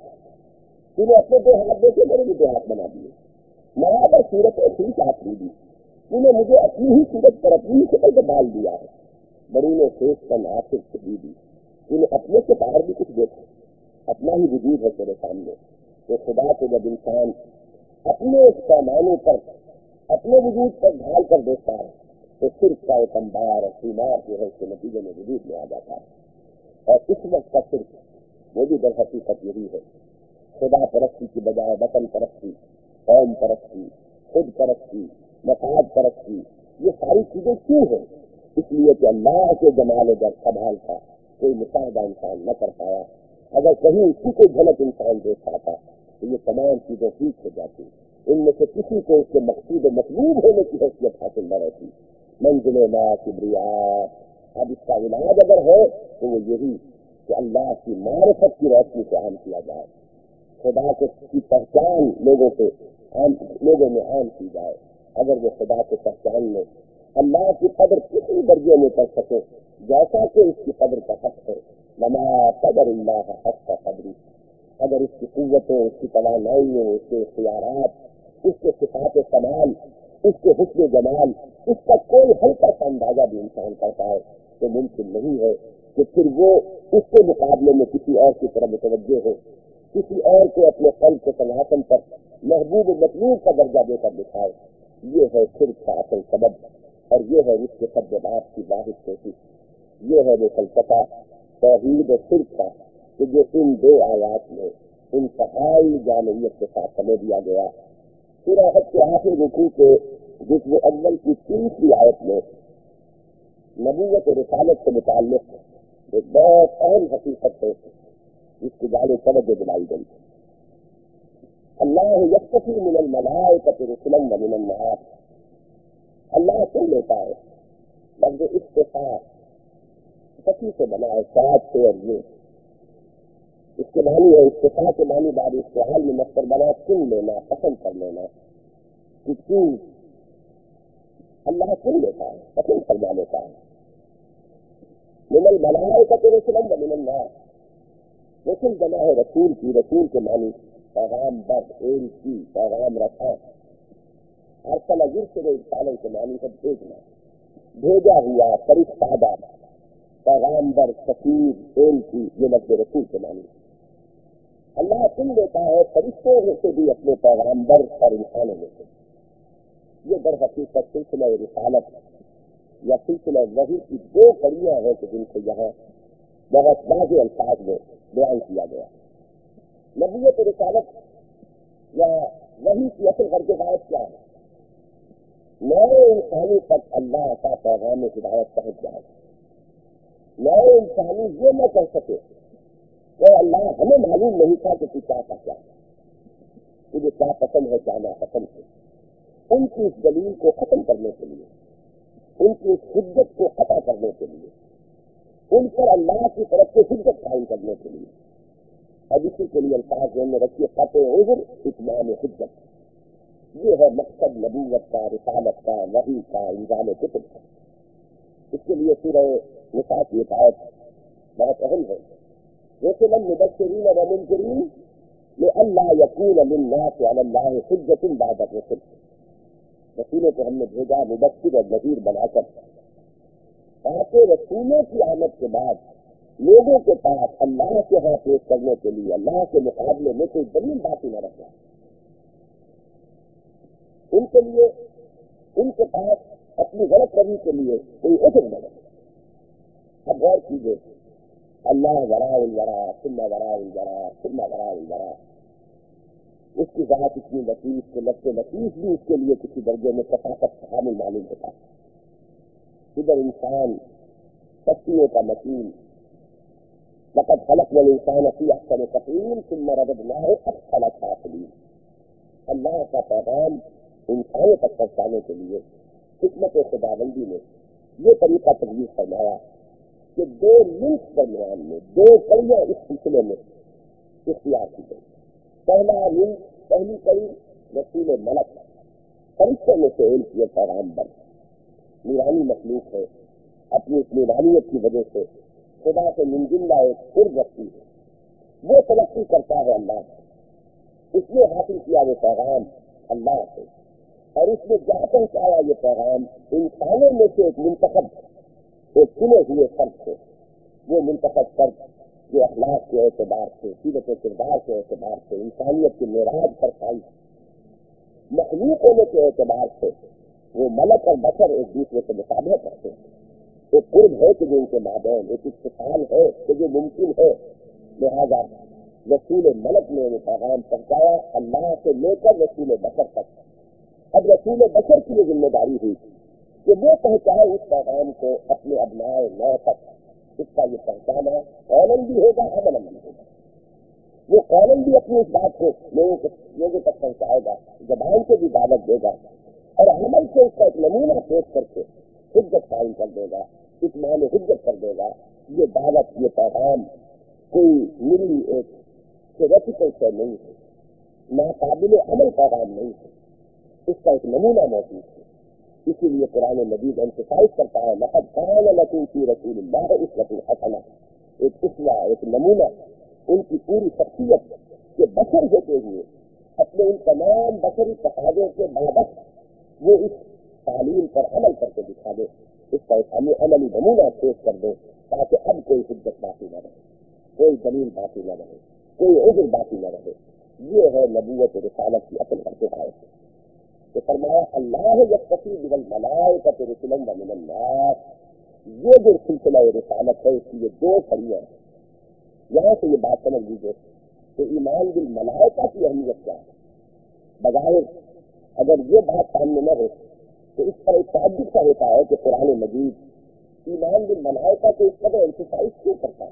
تو نے اپنے دو ہاتھ دے کے میرے بھی دو ہاتھ بنا دیے, برابر صورت ایسی چاہت لی دی. تو نے مجھے اپنی ہی صورت پر اپنی ہی شکل سے ڈال دیا ہے. بڑی نے شیش کا ناصر سے دی دی. تو نے اپنے سے باہر بھی کچھ دیکھا, اپنا ہی وجود ہے تیرے سامنے. تو خدا کو جب انسان اپنے اس پیمانے پر اپنے وجود پر ڈھال کر دیکھتا ہے تو صرف کا ایک انبار اور سیمار جو ہے اس کے نتیجے میں وجود میں آ جاتا ہے. اور اس وقت کا صرف وہ بھی در حقیقت یہی ہے, خدا پرستی کی بجائے وطن پرستی, قوم پرستی, خود پرستی, مفاد پرستی. یہ ساری چیزیں کیوں ہیں؟ اس لیے کہ اللہ کے جمال در کمال کا کوئی مشاہدہ انسان نہ کر پایا. اگر کہیں اس کی کوئی جھلک انسان دیکھ پاتا تو یہ تمام چیزیں ٹھیک ہو جاتی. ان میں سے کسی کو اس کے مقصود و مطلوب ہونے کی حیثیت حاصل نہ رہتی. منزل ما کبریا. اب اس کا علاج اگر ہے تو وہ یہی کہ اللہ کی معرفت کی روشنی سے عام کیا جائے, خدا کی پہچان لوگوں سے عام لوگوں میں عام کی جائے. اگر وہ خدا کو پہچان لے, اللہ کی قدر کسی درجے میں کر سکے جیسا کہ اس کی قدر کا حق ہے, وما قدر اللہ حق کا قدری. اگر اس کی قوتیں, اس کی توانائیوں, اس کے اختیارات, اس کے صفات کمال, اس کے حسن جمال, اس کا کوئی ہلکا سا اندازہ بھی انسان کر پائے تو ممکن نہیں ہے کہ پھر وہ اس کے مقابلے میں کسی اور کی طرف متوجہ ہو, کسی اور کو اپنے قلب کے سنگھن پر محبوب مطلوب کا درجہ دے کر دکھائے. یہ ہے شرک کا اصل سبب, اور یہ ہے اس کے سبب کی واحد کوشش. یہ ہے وہ فلسفہ توحید و شرک کا کہ جو ان دو آیات میں انتہائی جامعیت کے ساتھ سمجھ دیا گیا. سورہ حج کے آخر رکوع کے جزء اول کی تیسری آیت میں نبوت و رسالت سے متعلق ایک بہت اہم حقیقت ہے جس کی جانب توجہ دلائی گئی. اللہ یکفی من الملائکۃ رسلا ومن الناس. اللہ سے لیتا ہے لفظ اختصاص سخی سے بنا ہے, ساتھ سے, اور یہ اس کے معنی ہے اختصاص کے معنی بعد اس کے حال میں مستر بنا چن لینا, پسند کر لینا. کہ کیوں اللہ چن لیتا ہے, پسند فرما لیتا ہے. من الملائکۃ رسلا ومن الناس. رسل بنا ہے رسول کی, رسول کے معنی پیغام بر ایل کی, پیغام رکھا. ارسل یرسل ارسالا کے معنی ہے بھیجنا، بھیجا ہوا فرشتہ، پیغامبر، سفیر، ایلچی، یہ لفظ رسول کے معنی ہے۔ اللہ چن دیتا ہے فرشتوں میں سے بھی اپنے پیغامبر اور انسانوں میں سے۔ یہ در حقیقت سلسلہ رسالت یا سلسلہ وحی کی دو کڑیاں ہیں کہ جن سے یہاں بہت واضح الفاظ میں بیان کیا گیا۔ نبوت رسالت یا وحی کی اصل غرض ہدایت کیا ہے؟ نئے انسانی تک اللہ کا پیغام ہدایت پہنچ جائے، نئے انسانی یہ نہ کر سکے کہ اللہ ہمیں معلوم نہیں تھا کہ تو کیا کیا تجھے کیا پسند ہے کیا ناپسند ہے۔ ان کی اس دلیل کو ختم کرنے کے لیے، ان کی اس حجت کو قطع کرنے کے لیے، ان پر اللہ کی طرف سے حجت قائم کرنے کے لیے، اب اسی کے لیے الفاظ میں رکھیے قطع عذر اتمام حجت۔ یہ ہے مقصد نبوت کا، رسالت کا، وحی کا، انزال کتب کا۔ اس کے لیے سورہ نساء کی ایک آیت بہت اہم ہے، رسلا مبشرین ومنذرین لئلا یکون للناس علی اللہ حجۃ بعد الرسل۔ رسولوں کو ہم نے بھیجا مبشر اور نذیر بنا کر، تاکہ رسولوں کی آمد کے بعد لوگوں کے پاس اللہ کے ہاں پیش کرنے کے لیے اللہ کے مقابلے میں کوئی دلیل باقی نہ رہ جائے، ان کے لیے ان کے پاس اپنی غلط روی کے لیے کوئی عذر نہ رہے۔ اب غور کیجیے، اللہ وراء الورا ثم وراء الورا ثم وراء الورا، اس کی ذات اتنی لطیف کہ لفظ لطیف بھی اس کے لیے کسی درجے میں کثافت حامل معلوم ہوتا ہے۔ ادھر انسان شخصیوں کا مکین، لقد خلقنا الانسان فی احسن تقویم ثم رددناہ اسفل سافلین۔ اللہ کا پیغام انسانوں تک پہنچانے کے لیے حکمت خداوندی نے یہ طریقہ تجویز فرمایا کہ دو لنک درمیان میں دو کڑیاں اس سلسلے میں اختیار کی گئی۔ پہلا لنک، پہلی کڑی رسول ملک، فرشتوں میں سے ایک یہ پیغامبر نورانی مخلوق ہے، اپنی اس نورانیت کی وجہ سے خدا سے منزلہ ایک قرب رکھتی ہے، وہ تلقی کرتا ہے اللہ سے، اس نے حاصل کیا وہ پیغام اللہ سے، اور اس نے جہاں پہنچایا یہ پیغام انسانوں میں سے ایک منتخب ایک چنے ہوئے فرد سے، وہ منتخب فرد جو اخلاق کے اعتبار سے، سیرت و کردار کے اعتبار سے، انسانیت کے معراج پر فائز، مخلوق ہونے کے اعتبار سے وہ ملک اور بشر ایک دوسرے سے مطابقت رکھتے ہیں، ایک قرب ہے کہ جو ان کے مابین ایک اتصال ہے کہ جو ممکن ہے۔ لہذا رسول ملک نے وہ پیغام پہنچایا اللہ سے لے کر رسول بشر تک۔ اب رسول بشر کی یہ ذمہ داری ہوئی کہ وہ پہنچائے اس پیغام کو اپنے ابنائے نو تک۔ اس کا یہ پہنچانا قولاً بھی ہوگا، عملاً بھی ہوگا۔ وہ قولاً بھی اپنی اس بات کو لوگوں لوگوں تک پہنچائے گا، زبان سے بھی دعوت دے گا، اور عمل سے اس کا ایک نمونہ پیش کر کے حجت قائم کر دے گا، اتمام حجت کر دے گا۔ یہ دعوت، یہ پیغام کوئی ملی ایک تھیوریٹیکل سے نہیں ہے، ناقابل عمل پیغام نہیں ہے، اس کا ایک نمونہ موجود ہے۔ اسی لیے قرآن مجید ایمفسائز کرتا ہے لقد کان لکم فی رسول اللہ اسوۃ حسنہ، ایک اسوہ، ایک نمونہ، ان کی پوری شخصیت کے بشر ہوتے ہوئے اپنے ان تمام بشری تقاضوں کے بابت وہ اس تعلیم پر عمل کر کے دکھا دے، اس کا ایک عملی نمونہ پیش کر دے، تاکہ اب کوئی حجت باقی نہ رہے، کوئی دلیل باقی نہ رہے، کوئی عذر باقی نہ رہے۔ یہ ہے نبوت رسالت کی اصل حقیقت۔ تو فرمایا اللہ یکتفی بالملائکۃ رسلا ومن الناس، یہ جو سلسلہ رسالت ہے اس کی یہ دو کڑیاں ہیں۔ یہاں سے یہ بات سمجھ لیجیے کہ ایمان بالملائکہ کی اہمیت کیا ہے۔ بظاہر اگر یہ بات سامنے نہ ہو تو اس پر ایک تعجب کا ہوتا ہے کہ قرآن مجید ایمان بالملائکہ کو اس قدر ایمفسائز کیوں کرتا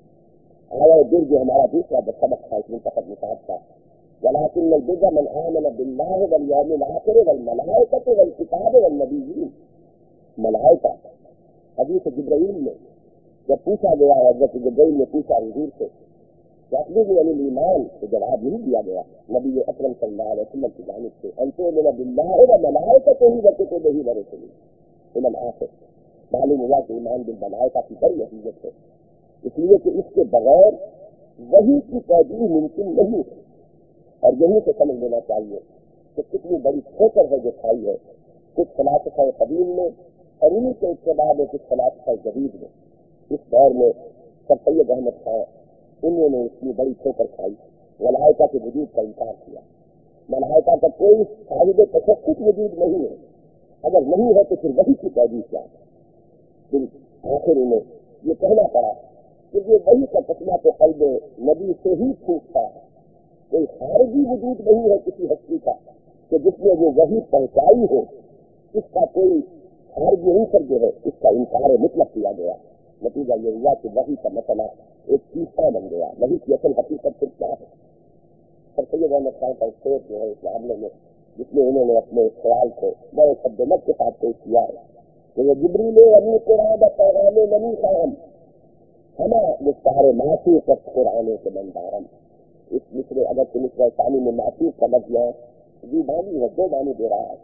ہے۔ آیا دل جو ہمارا دوسرا سبق تھا اس منتخب نصاب کا، ولكن البر من آمن بالله واليوم الآخر والملائكة والكتاب والنبيين۔ ملائکہ، حدیث جبرائیل میں جب پوچھا گیا، حضرت جبرائیل نے پوچھا حضور سے کہ اخبرنی عن الایمان، تو جواب نہیں دیا گیا نبی اکرم صلی اللہ علیہ وسلم کی جانب سے، ان تؤمن بالله وملائكته وكتبه ورسله الى الاخر۔ معلوم ہوا کہ ایمان بالملائکہ کی بڑی اہمیت ہے، اس لیے کہ اس کے بغیر وحی کی توجیہ ممکن نہیں ہے، اور یہیں سے سمجھ لینا چاہیے کہ کتنی بڑی ٹھوکر ہے جو کھائی ہے کچھ فلاسفہ قدیم نے اور انہیں کے اتباع میں کچھ فلاسفہ جدید نے. اس دور میں سر سید احمد خان انہوں نے اتنی بڑی ٹھوکر کھائی، ملائکہ کے وجود کا انکار کیا. ملائکہ کا کوئی صاحب تشخص وجود نہیں ہے، اگر نہیں ہے تو پھر وہی کی تعبیر کیا ہے. پھر آخر انہیں یہ کہنا پڑا کہ یہ وہی کا تسمہ تو قلب نبی سے ہی پھوٹتا ہے. کوئی خارجی وجود نہیں ہے کسی ہستی کا کہ جس میں وہ وہی پہنچائی ہو، اس کا کوئی خارجی عنصر جو ہے اس کا انکار مطلق کیا گیا. نتیجہ یہ ہوا کہ وہی کا مسئلہ ایک تیسرا بن گیا. وہی کی اصل حقیقت پھر کیا ہے؟ سر سید احمد خان کا اسٹیٹ جو ہے اس معاملے میں جس میں انہوں نے اپنے خیال کو بڑے قدمت کے ساتھ پیش کیا ہے کہ وہ جبریل امی قرآن پیغام نمی خام ہما مختار معصوف قرآن کے بندارم. اس مصرے اگر کے مصرے ثانی میں معصوف کا لفظ ہے جی بانی ہے، دو بانی دے رہا ہے.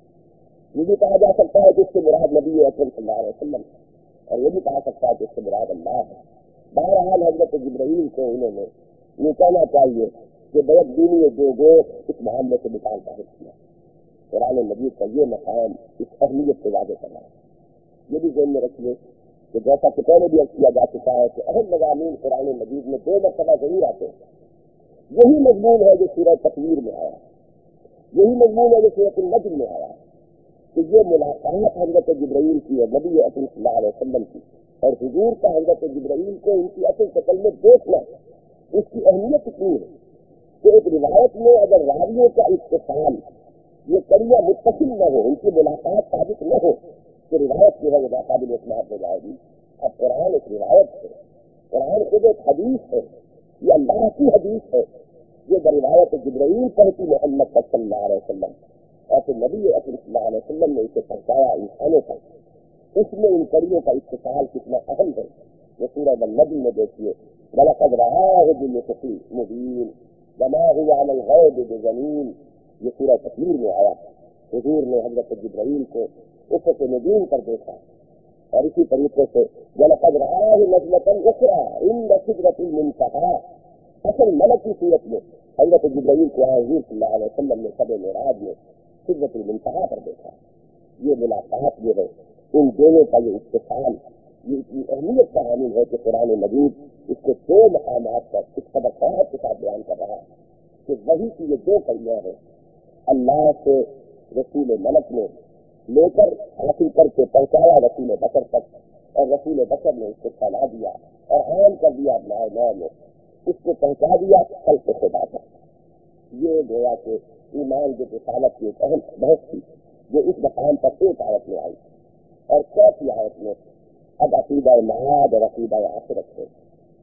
یہ بھی کہا جا سکتا ہے کہ اس سے مراد نبی اکرم صلی اللہ علیہ وسلم، اور یہ بھی کہا سکتا ہے کہ اس سے مراد اللہ ہے. بہرحال حضرت جبرائیل کو انہوں نے یہ کہنا چاہیے کہ بیت دینی جو گوشت اس معاملے سے نکال ظاہر کیا. قرآن مجید کا یہ مقام اس اہمیت سے واضح کرنا ہے. یہ بھی ذہن میں رکھیے کہ جیسا کہ پہلے بھی عرض کیا جا چکا ہے کہ اہم مضامین قرآن مجید میں دو مرتبہ ضرور آتے ہیں. یہی مضمون ہے جو سورہ تکویر میں آیا، یہی مضمون ہے جو سورۃ النجم میں آیا کہ یہ ملاقات حضرت جبرائیل کی ہے نبی اکرم صلی اللہ علیہ وسلم کی، اور حضور کا حضرت جبرائیل کو ان کی اصل شکل میں دیکھنا اس کی اہمیت اتنی ہے کہ ایک روایت میں اگر راویوں کا اتصال یہ کڑیاں متصل نہ ہو، ان کی ملاقات ثابت نہ ہو تو روایت جو ہے وہ ناقابل اعتماد ہو جائے گی. اب قرآن ایک روایت ہے، قرآن خود ایک حدیث ہے، یہ اللہ کی حدیث ہے یہ بروایت جبرائیل پہنچی محمد صلی اللہ علیہ وسلم، اور پھر نبی اکرم صلی اللہ علیہ وسلم نے اسے پہنچایا انسانوں تک. اس میں ان کڑیوں کا اتصال کتنا اہم ہے وہ سورہ النجم میں دیکھیے. وَلَقَدْ رَآهُ بِالْأُفُقِ الْمُبِينِ وَمَا هُوَ عَلَى الْغَيْبِ بِضَنِينٍ. یہ سورہ تکویر میں آیا. حضور نے حضرت جبرائیل کو افق مبین پر دیکھا، اور اسی طریقے سے وَلَقَدْ رَآهُ نَزْلَةً أُخْرَىٰ عِندَ سِدْرَةِ الْمُنتَهَىٰ. اصل ملک کی صورت میں حضرت جبرائیل کو حضور صلی اللہ علیہ وسلم نے شب معراج میں سدرۃ المنتہا پر دیکھا. یہ ملاقات جو ہے ان دونوں کا یہ اتصال یہ اتنی اہمیت کا حامل ہے کہ قرآن مجید اس کو دو مقامات پر اس قدر فراحت کے ساتھ بیان کر رہا ہے کہ وہی کی یہ دو کڑیاں ہیں. اللہ سے رسول ملک نے لے کر حاصل کر کے پہنچایا رسول بشر تک، اور رسول بشر نے اس کو پھیلا دیا اور عام کر دیا اپنا نو میں اس کو پہنچا دیا خلق خدا تک. یہ گویا کہ ایمان جو رسالت کی ایک اہم بحث تھی جو اس مقام پر ایک آیت میں آئی، اور چوتھی آیت میں اب عقیدہ معاد اور عقیدہ آخرت ہے.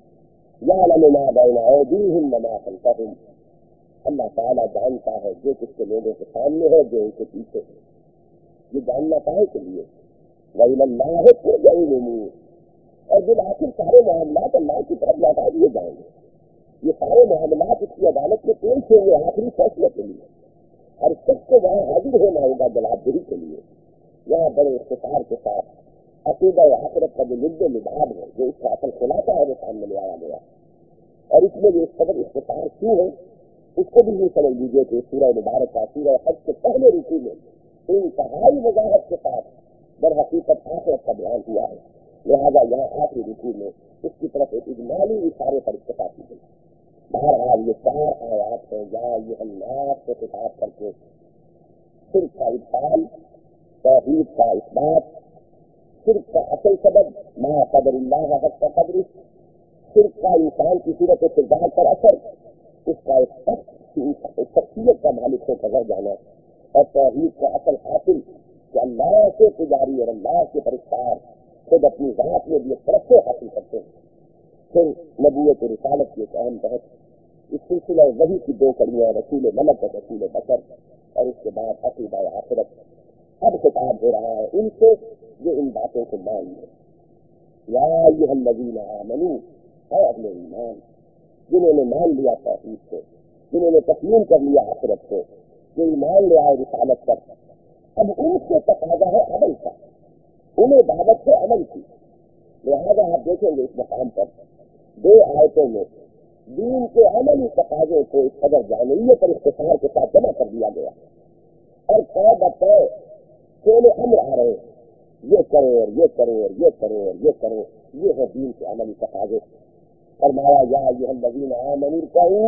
یعلم ما بین ایدیہم وما خلفہم. اللہ تعالیٰ جانتا ہے جو کچھ کے لوگوں کے سامنے ہے جو ان کے پیچھے ہے. یہ جاننا پائے کے لیے وَإِلَى اللَّهِ تُرْجَعُ الْأُمُورُ. اور بالآخر سارے معاملات اللہ کی طرف لوٹا دیے جائیں گے. یہ سارے معاملات اس کی عدالت میں پیش ہوں گے آخری فیصلے کے لیے، اور سب کو وہاں حاضر ہونا ہوگا جواب دہی کے لیے. یہاں بڑے اختصار کے ساتھ عقیدہ آخرت کا جو لب لباب ہے جو اس کا اصل خلاصہ ہے وہ سامنے لے آیا گیا. اور اس میں جو اس قدر اختصار کیوں ہے اس کو بھی یہ سمجھ لیجیے کہ سورہ مبارک کا سورہ حج کے پہلے رکوع میں انتہائی وضاحت کے ساتھ در حقیقت آخرت کا بیان ہوا ہے. لہٰذا یہاں آخری رکوع میں اس کی طرف ایک اجمالی اشارے پر اتفاق کی گئی. بہرحال یہ چار آیات ہیں یا یہ الناس سے خطاب کر کے شرک کا ابطال، توحید کا اثبات، شرک کا اصل سبب ما قدر اللہ حق قدر، شرک کا انسان کی صورت کردار پر اثر، اس کا ایک سخت شخصیت کا مالک ہو کر رہ جانا، اور توحید کا اصل حاصل کہ اللہ سے پجاری اور اللہ کے پرستار خود اپنی ذات میں بھی طرف سے حاصل کرتے ہیں. پھر نبوت و رسالت کی ایک اہم بحث، اس سلسلہ وحی کی دو کڑیاں رسول ملک اور رسول بشر، اور اس کے بعد عقیدہ آخرت. اب خطاب ہو رہا ہے ان سے جو ان باتوں کو مان لیں. یا ایھا الذین آمنوا، اے اہل ایمان جنہوں نے مان لیا توحید کو، جنہوں نے تسلیم کر لیا آخرت کو، جو ایمان لے آئے رسالت پر. اب ان سے تقاضا ہے عمل کا، انہیں دعوت سے عمل کی. لہذا آپ دیکھیں گے اس مقام پر دو آیتوں میں دین کے عملی تقاضوں کو اس قدر جامعیت اور اختصار کے ساتھ جمع کر دیا گیا اور پے بپے فعل امر آ رہے، یہ کرو اور یہ کرو اور یہ کرو اور یہ کرو، یہ ہے دین کے عملی تقاضے۔ فرمایا یا ایھا الذین آمنوا ارکعوا،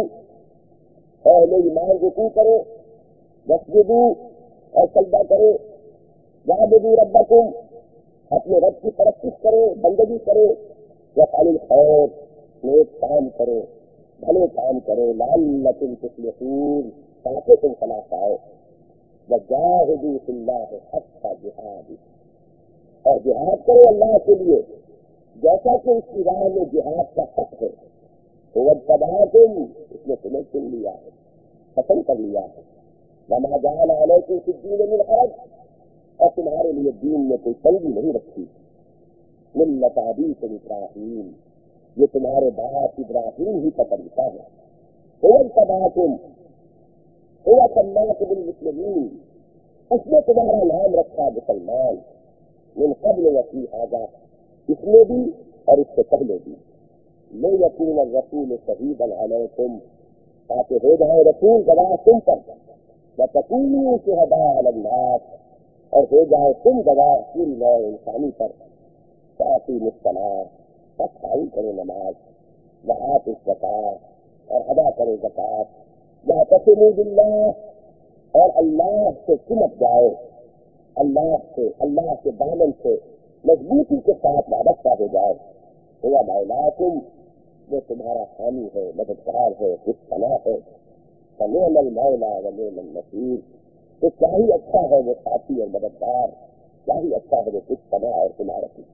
اہل ایمان رکوع کرو، واسجدوا اور سجدہ کرو، واعبدوا ربکم اپنے رب کی پرستش کرو، بندگی کرو، وافعلوا الخیر نیک کام کرو، بھلے کام کرو، لعلکم تفلحون تاکہ تم فلاح پاؤ، وجاہدوا فی اللہ حق جہادہ اور جہاد کرو اللہ کے لیے جیسا کہ اس کی راہ میں جہاد کا حق ہے۔ وَاتَّبَعَكُمْ اس نے تمہیں چن لیا ہے، پسند کر لیا ہے، وَمَا جَعَلَ عَلَيْكُمْ فِي الدِّينِ مِنْ حَرَجٍ اور تمہارے لیے دین میں کوئی تنگی نہیں رکھی۔ ملت ابیکم ابراہیم یہ تمہارے باپ ابراہیم ہی کا طریقہ ہے۔ وَاتَّبَعَكُمْ هُوَ سَمَّاكُمُ الْمُسْلِمِينَ اس نے تمہارا نام رکھا مسلمان، من قبل وفی ھذا اس میں بھی اور اس سے پہلے بھی، لِیَکُونَ الرَّسُولُ شَہِیدًا عَلَیکُم تاکہ ہو جائے رسول گواہ تم پر، وَتَکُونُوا شُھدَاءَ عَلَى النَّاسِ اور ہو جائے تم گواہ پوری نوع انسانی پر۔ فَأَقِیمُوا الصَّلَاۃَ بس قائم کرو نماز، وَآتُوا الزَّکَاۃَ اور ادا کرو زکوٰۃ، وَاعْتَصِمُوا بِاللَّهِ اور اللہ سے چمٹ جاؤ، اللہ سے اللہ کے دامن سے مضبوطی کے ساتھ وابستہ ہو جاؤ۔ ہوا مولاکم وہ تمہارا حامی ہے، مددگار ہے، کچھ پناہ ہے۔ فنعم المولا ونعم النصیر تو کیا ہی اچھا ہے وہ ساتھی اور مددگار، کیا ہی اچھا ہے وہ کچھ پناہ اور تمہارتی۔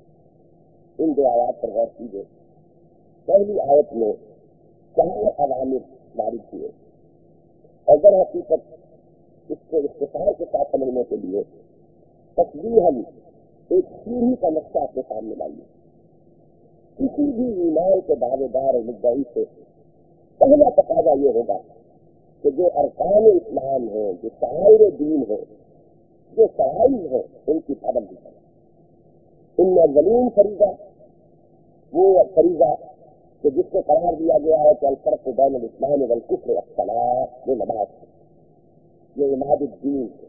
ان دو آیات پر غور کیجیے۔ پہلی آیت میں چار عوامل وارد ہوئے، اگر حقیقت اس کو اختصار کے ساتھ سمجھنے کے لیے تشبیہاً ایک سیڑھی کا نقشہ آپ کے سامنے لائیے۔ کسی بھی ایمان کے دعوے دار اور مدعی سے پہلا تقاضا یہ ہوگا کہ جو ارکان اسلام ہیں، جو شعائر دین ہے، جو فرائض ہے، ان کی پابندی کرے۔ ان میں اولین فریضہ وہ فریضہ کہ جس کو قرار دیا گیا ہے کہ الفرق بین الاسلام والکفر الصلاۃ، یہ نماز ہے، یہ عماد الدین ہے۔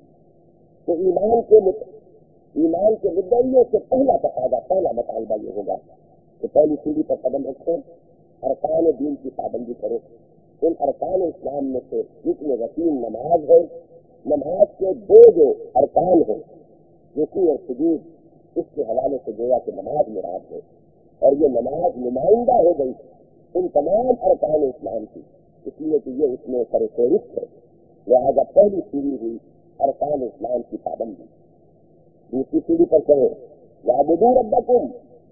تو ایمان کے مت... ایمان کے مدعیوں سے پہلا تقاضا، پہلا مطالبہ یہ ہوگا کہ پہلی سیڑھی پر قدم رکھو، ارکان دین کی پابندی کرو۔ ان ارکان اسلام میں سے رکن رکین نماز ہے۔ نماز کے دو جو ارکان ہیں، رکوع اور سجود، اس کے حوالے سے گویا کہ نماز مراد ہے، اور یہ نماز نمائندہ ہو گئی ان تمام ارکان اسلام کی، اس لیے کہ یہ اس میں سر فہرست ہے۔ لہٰذا پہلی سیڑھی ہوئی ارکان اسلام کی پابندی۔ دوسری سیڑھی پر کہے وَاعْبُدُوا رَبَّکُمْ،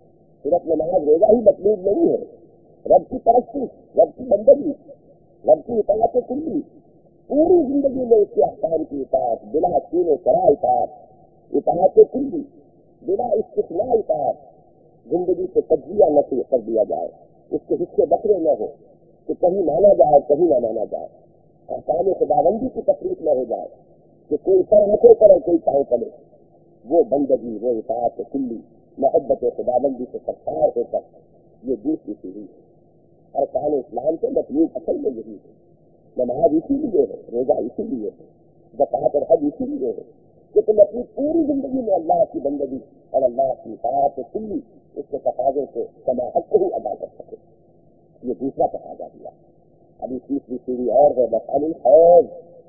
صرف نماز روزہ ہی مطلوب نہیں ہے، رب کی پرستش، رب کی بندگی، رب کی اطاعت کلی، پوری زندگی میں اس کے احکام کی اطاعت، بلا چین و چرا اطاعت، اطاعت کلی، بلا استثناء اطاعت، زندگی سے تجزیہ نہ کر دیا جائے، اس کے حصے بکرے نہ ہو کہ کہیں مانا جائے کہیں نہ مانا جائے، احکام خداوندی کی تفریق نہ ہو جائے کہ کوئی سر رکھے کرے کوئی پاؤں پڑے۔ وہ بندگی، وہ اطاعت کلی، محبت خداوندی سے سرکار ہو کر، یہ دوسری سیڑھی ہے۔ ارکان اسلام کے مطلوب اصل میں یہی ہے۔ نماز اسی لیے ہے، روزہ اسی لیے ہے، زکوٰۃ اور حج اسی لیے ہے کہ تم اپنی پوری زندگی میں اللہ کی بندگی اور اللہ کی اطاعت کلی، اس کے تقاضے سے کما حق ہی ادا کر سکے۔ یہ دوسرا تقاضا دیا۔ ابھی تیسری سیڑھی اور ہے، وافعلوا الخیر،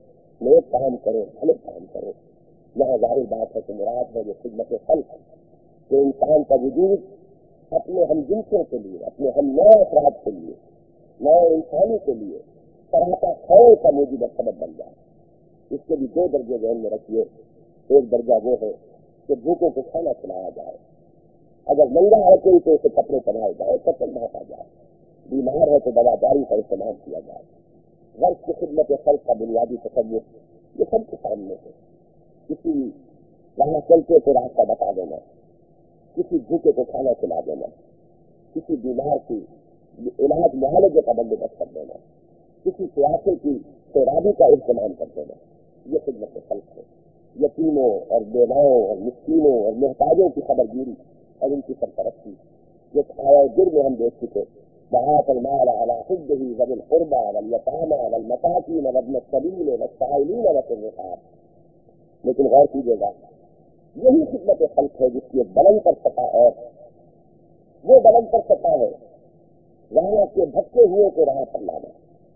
نیک کام کرو، بھلے کام کرو۔ یہاں ظاہر بات ہے کہ مراد ہے یہ خدمت خلق، کہ انسان کا وجود اپنے ہم جنسوں کے لیے، اپنے ہم نئے افراد کے لیے، نئے انسانی کے لیے طرح خیر کا موجود سبب بن جائے۔ اس کے بھی دو درجے ذہن میں رکھیے۔ ایک درجہ وہ ہے کہ بھوکوں کو کھانا کھلایا جائے، اگر ننگا ہے کوئی تو اسے کپڑے پہنائے جائے، کپڑے ڈھانپا جائے، بیمار ہے تو دوا داری کا استعمال کیا جائے۔ غرض کی خدمت خلق کا بنیادی تصور یہ سب کے سامنے ہے۔ کسی وہاں چلتے کو راستہ بتا دینا، کسی بھوکے کو کھانا کھلا دینا، کسی بیمار کی علاج معالجے کا بندوبست کر دینا، کسی پیاسے کی سیرابی کا اہتمام کر دینا، یہ خدمت خلق ہے۔ یتیموں اور بیواؤں اور مسکینوں اور محتاجوں کی خبرگیری اور ان کی سرپرستی، یہ کھایا گر میں ہم دیکھ چکے۔ وآتوا المال على حبه ذوي القربى واليتامى والمساكين وابن السبيل والسائلين وفي الرقاب، لیکن غور کیجیے گا یہی خدمت خلق ہے جس کی بلند پر سطح ہے، وہ بلند پر سطح ہے وہاں کے بھٹکے ہوئے کو راہ پر لانا،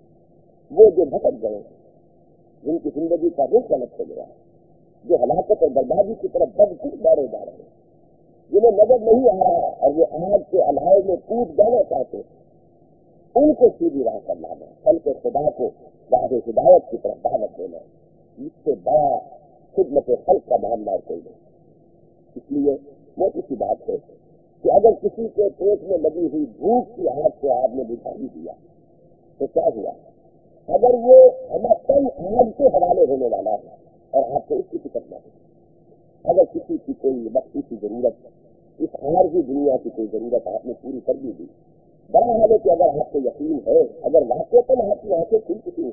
وہ جو بھٹک گئے جن کی زندگی کا رخ غلط ہو گیا، جو ہلاکت اور بربادی کی طرف بد کچھ دوڑے جا رہے ہیں، جنہیں نظر نہیں آ رہا اور وہ آج کے الائے میں کود جانا چاہتے ہیں، ان کو سیدھی راہ پر لانا، خلق خدا کو راہ ہدایت کی طرف دعوت دینا، اس سے بڑا خدمت خلق کا معاملہ کوئی نہیں۔ اس لیے موٹی سی بات ہے کہ اگر کسی کے پیٹ میں لگی ہوئی بھوک کی آگ کو آپ نے بجھا ہی دیا تو کیا ہوا؟ اگر وہ ہمیں کئی آگ سے حوالے ہونے والا ہے اور آپ کو اس کی فکر نہ ہو، اگر کسی کی کوئی وقتی کی ضرورت، اس عارضی دنیا کی کوئی ضرورت آپ نے پوری کر دی دی، بڑا حال ہے کہ اگر آپ کو یقین ہے، اگر واقعتاً آپ کی آنکھیں کھل چکی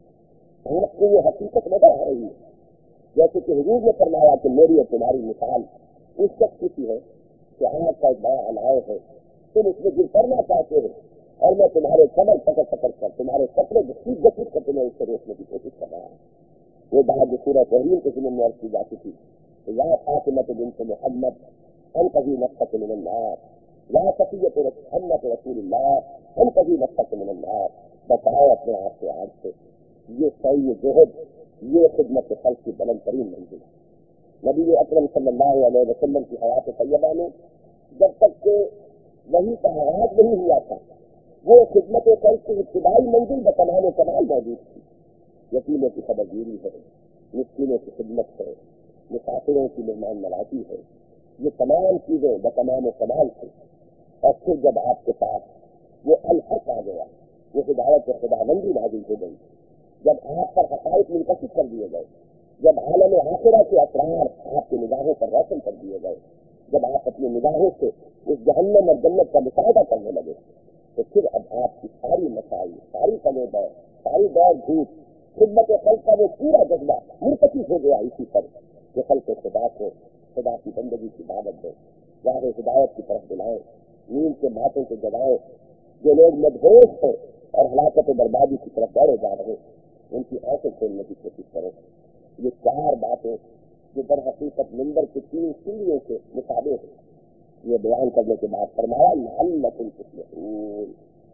ہیں، آپ کو یہ حقیقت نظر آ رہی ہے جیسے کہ حضور نے فرمایا کہ میری اور تمہاری مثال اس شخص کی ہے کہ آگ کا ایک بڑا الائے ہے، تم اس میں گر کرنا چاہتے ہو اور میں تمہارے کمر پکڑ پکڑ کر تمہارے کپڑے گسیٹ گسیٹ کر تمہیں اس سے روکنے کی کوشش کر رہا ہوں۔ وہ بات جو سورہ تحریم کے ضمن میں عرض کی جا چکی کہ یا فاطمۃ بنت محمد ہم کبھی نفقت من النار، یا صفیۃ محمد رسول اللہ ہم کبھی نفقت من النار، بتاؤ اپنے آپ سے آج سے یہ صحیح جہد، یہ خدمت خلق کی بلند ترین منزل ہے۔ نبی اکرم صلی اللہ علیہ وسلم کی حیات طیبہ میں جب تک کہ وحی کا آغاز نہیں ہوا تھا، وہ خدمت خلق کی ابتدائی منزل بتمام کمال موجود تھی۔ یتیموں کی خبرگیری ہے، مسکینوں کی خدمت ہے، مسافروں کی مہمان نوازی ہے، یہ تمام چیزیں بتمام کمال تھی۔ اور پھر جب آپ کے پاس وہ الحق آ گیا، وہ ہدایت و خداوندی نازل ہو گئی، جب آپ پر حقائق منکشف کر دیے گئے، جب عالم آخرہ کے اسرار آپ کی نگاہوں پر روشن کر دیے گئے، جب آپ اپنی نگاہوں سے اس جہنم اور جنت کا مشاہدہ کرنے لگے، تو پھر اب آپ کی ساری مسائل، ساری کلے دور، ساری دور جھوٹ، خدمت خلق کا وہ پورا جذبہ منتقل ہو گیا اسی پر کہ خلق خدا کو خدا کی بندگی کی دعوت دیں، راہ ہدایت کی طرف دلائیں، نیند کے باتوں کو جگائیں۔ جو لوگ مدہوش ہیں اور ہلاکت و بربادی کی طرف دوڑے جا رہے ہیں، ان کی آنکھیں کھولنے کی کوشش کریں۔ یہ چار باتیں جو در حقیقت منبر کے تین سیڑھیوں کے مطابق ہیں، یہ بیان کرنے کے بعد فرمایا لعلکم تفلحون،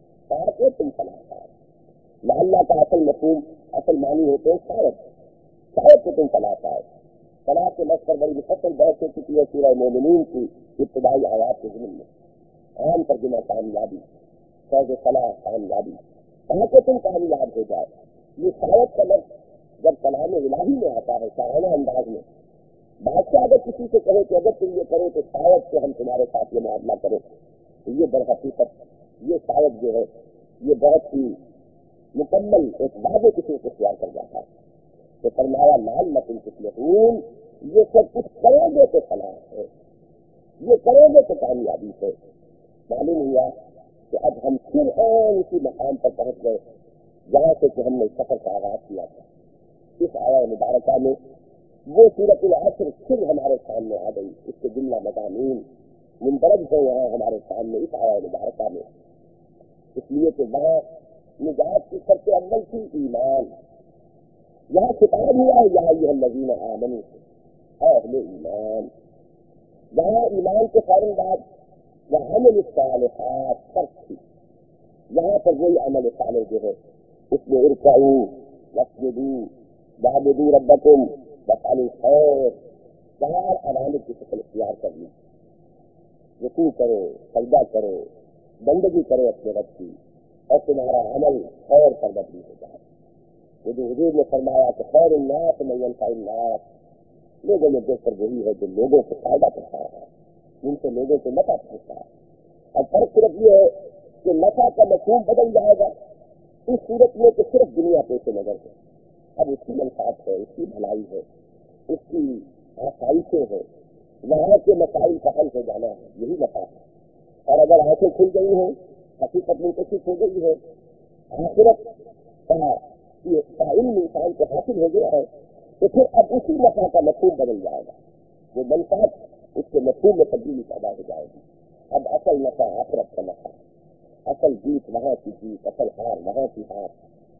تاکہ تم فلاح پاؤ۔ لعلہ کا اصل مفہوم، اصل معنی ہوتے ہیں شاید، شاید کہ تم فلاح پاؤ۔ فلاح کے لفظ پر بڑی مفصل بحث ہو چکی ہے سورہ مومنین کی ابتدائی آیات کے ضمن میں۔ عام ترجمہ کامیابی، فیض فلاح کامیابی، تاکہ تم کامیاب ہو جاؤ۔ یہ شاید کا لفظ جب کلام الہی میں آتا ہے شاعرانہ انداز میں، بادشاہ اگر کسی سے کہے کہ اگر تم یہ کرو تو شاید کہ ہم تمہارے ساتھ یہ معاملہ کریں، تو یہ در حقیقت یہ شاید جو ہے یہ بہت ہی مکمل ایک واضح قسم کو اختیار کر جاتا ہے۔ تو فرمایا لعلکم تفلحون، یہ سب کچھ کریں گے تو فلاح ہے، یہ کریں گے تو کامیابی ہے۔ معلوم ہوا کہ اب ہم پھر اور اسی مقام پر پہنچ گئے جہاں سے کہ ہم نے سفر کا آغاز کیا تھا۔ اس آیا مبارکہ میں وہ سورۃ العصر پھر ہمارے سامنے آ گئی، اس کے جملہ مضامین مندرج ہے یہاں ہمارے سامنے اس آیا مبارکہ میں، اس لیے کہ وہاں نجات کی سب سے اول تھی ایمان۔ یہاں خطاب ہوا ہے یا ایھا الذین آمنوا، اے اہل ایمان۔ یہاں ایمان کے فوراً بعد وعملوا الصالحات شرط تھی، یہاں پر وہی عمل صالح جو ہے اس میں ارکعوا واسجدوا واعبدوا ربکم وافعلوا الخیر، چار عوامل کی شکل اختیار کر لی۔ رکوع کرو، سجدہ کرو، بندگی کرو اپنے رب کی، اور تمہارا عمل خیر پر مبنی ہو جائے۔ وہ جو حضور نے فرمایا کہ خیر الناس من ينفع الناس، لوگوں میں بہتر وہی ہے جو لوگوں کو فائدہ پہنچا رہا ہے، جن سے لوگوں کو نفع پہنچتا ہے۔ اب فرق صرف یہ ہے کہ نفع کا مفہوم بدل جائے گا اس صورت میں کہ صرف دنیا پیش نظر ہے، اب اس کی منفعت ہے، اس کی بھلائی ہے، اس کی آسائشیں ہے، وہاں کے مسائل کا حل ہو جانا ہے، یہی نفع ہے۔ اور اگر آنکھیں کھل گئی ہیں، حقیقت منکشف ہو گئی ہے، آخرت کا علم انسان کو حاصل ہو گیا ہے، تو پھر اب اسی نفع کا مفہوم بدل جائے گا، وہ منفعت اس کے مفہوم میں تبدیلی پیدا ہو جائے گی۔ اب اصل نفع آخرت کا نفع، اصل جیت وہاں کی جیت، اصل ہار وہاں کی ہار،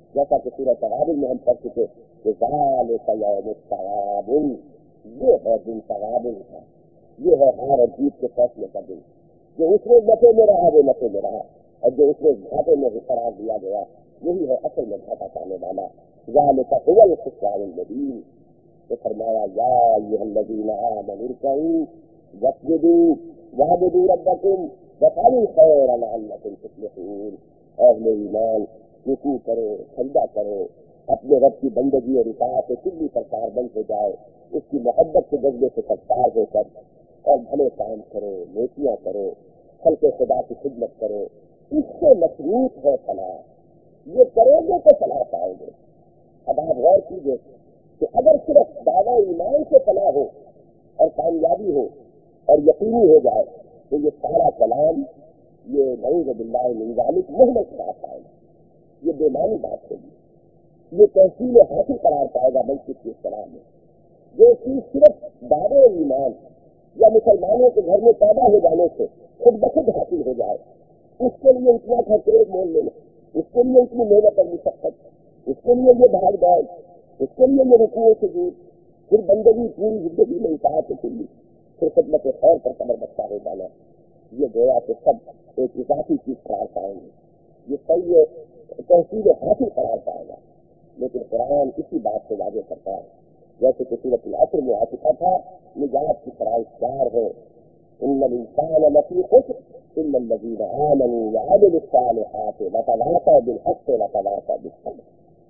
جیسا کہ سورہ تغابن میں ہم پڑھ چکے کہ ذالک یوم التغابن، یہ ہے دن تغابن کا، یہ ہے ہار اور جیت کے فیصلے کا دن. جو اس روز نفے میں رہا وہ نفے میں رہا، اور جو اس روز گھاٹے میں قرار دیا گیا یہی ہے اصل میں گھاٹا پانے والا. ذالک هو الخسران المبین. تو فرمایا یا ایھا الذین آمنوا ارکعوا واسجدوا واعبدوا ربکم وافعلوا الخیر لعلکم تفلحون. اہل ایمان رکوع کرو، سجدہ کرو، اپنے رب کی بندگی اور اطاعت سے کلی سرکار بن ہو جائے، اس کی محبت کے جذبے سے سرکار ہو کر اور بھلے کام کرو، نیکیاں کرو، خلق خدا کی خدمت کرو. اس سے مشروط ہے فلاح. یہ کرو گے تو فلاح پاؤ گے. اب آپ غور کیجیے کہ اگر صرف دعویٰ ایمان سے فلاح ہو اور کامیابی ہو اور یقینی ہو جائے تو یہ سارا کلام یہ نعوذ باللہ من ذالک محنت قرار پائے گا، یہ بے معنی بات ہوگی. یہ تحصیل حاصل قرار پائے گا مسجد کی اصطلاح میں. جو چیز صرف دعوے ایمان یا مسلمانوں کے گھر میں پیدا ہو جانے سے خود بخود حاصل ہو جائے، اس کے لیے اتنا خرچ مول لینا، اس کے لیے اتنی محنت اور مشقت، اس کے لیے یہ بھاگ دوڑ، اس کے لیے یہ رکوع سجود، پھر بندگی پوری زندگی میں اطاعت کے لیے، پھر خدمت خیر پر قدر بچہ ہو جانا، یہ گویا کہ سب ایک اضافی چیز قرار پائیں گے. یہ صحیح تحصیل حاصل قرار پائے گا. لیکن قرآن اسی بات سے واضح کرتا ہے، جیسے کہ سورۃ العصر میں آ چکا تھا، نجات کی شرائط چار ہے. ان الانسان لفی خسر الا الذین آمنوا وعملوا الصالحات وتواصوا بالحق وتواصوا بالصبر.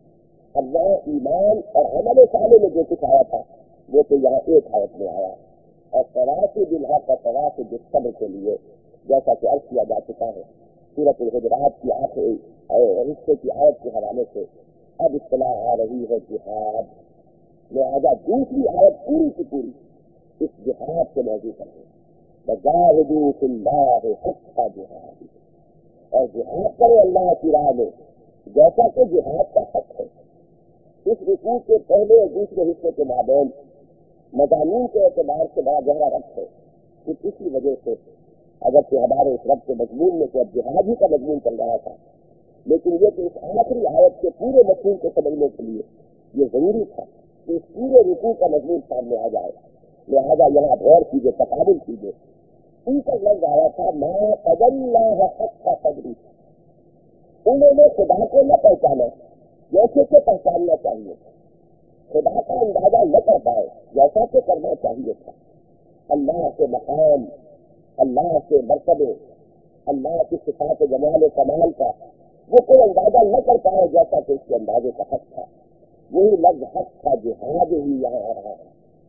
اللہ ایمان اور عمل صالح میں جو کچھ آیا تھا وہ تو یہاں ایک آیت میں آیا، اور تواصوا بالحق اور تواصوا بالصبر کے لیے جیسا کہ عرض کیا جا چکا ہے سورۃ الحجرات کی آخری حصے کی آیت کے حوالے سے اب اصطلاح آ رہی ہے جہاد. لہذا دوسری آیت پوری کی پوری اس جہاد کے موضوع پر ہے. وجاہدوا فی اللہ حق جہاد، اور جہاد کرو اللہ کی راہ میں جیسا کہ جہاد کا حق ہے. اس رکوع کے پہلے اور دوسرے حصے کے مابین مضامین کے اعتبار سے بڑا گہرا ربط ہے. کچھ اسی وجہ سے اگرچہ ہمارے اس رب کے مضمون میں تو اب جہاد ہی کا مضمون چل رہا تھا، لیکن یہ کہ اس آخری آیت کے پورے مضمون کو سمجھنے کے لیے یہ ضروری تھا کہ اس پورے رکوع کا مضمون سامنے آ جائے. لہٰذا یہاں غور کیجیے، تقابل کیجیے. ان کا لفظ آیا تھا ما قدر حق کا قدری. انہوں نے خدا کو نہ پہچانا جیسے کہ پہچاننا چاہیے تھا، خدا کا اندازہ نہ کر پائے جیسا کہ کرنا چاہیے تھا. اللہ کے مقام، اللہ کے مرتبے، اللہ کی صفات جمال و کمال کا وہ کوئی اندازہ نہ کر پائے جیسا کہ اس کے اندازے کا حق تھا. وہی لفظ حق کا جہاد ہی یہاں آ رہا ہے.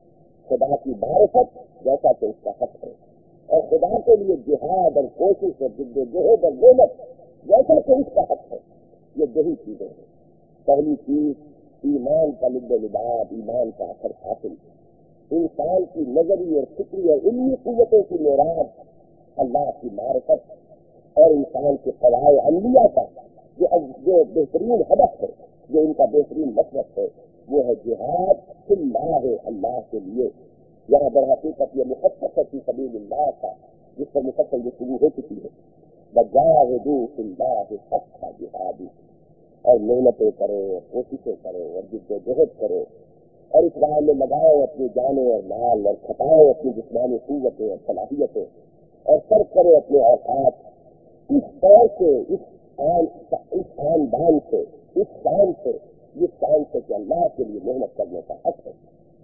خدا کی معرفت جیسا کہ اس کا حق ہے، اور خدا کے لیے جہاد اور کوشش اور جد و جہد اور محنت جیسا کہ اس کا حق ہے. یہ دہی چیزیں ہیں. پہلی چیز ایمان کا لب لباب، ایمان کا اثر حاصل، انسان کی نظری اور فکری اور علمی قوتوں کی معراج اللہ کی معرفت، اور انسان کے فضائل انبیاء کا جو جو بہترین ہدف ہے، جو ان کا بہترین مقصد ہے، وہ ہے جہاد فی اللہ، اللہ کے لیے. یہاں در حقیقت یہ مخصص ہے فی سبیل اللہ کا، جس پر مفصل یہ شروع ہو چکی ہے. وجاہدوا فی اللہ حق جہاد، اور محنتیں کرو، کوششیں کرو اور جد و جہد کرو، اور اس راہ میں لگاؤ اپنی جانیں اور مال، اور کھپاؤ اپنی جسمانی قوتیں اور صلاحیتیں، اور صرف کرو اپنے اوقات اس طور سے، اس آن اس خاندان سے، اس شان سے، جس شان سے کہ اللہ کے لیے محنت کرنے کا حق ہے.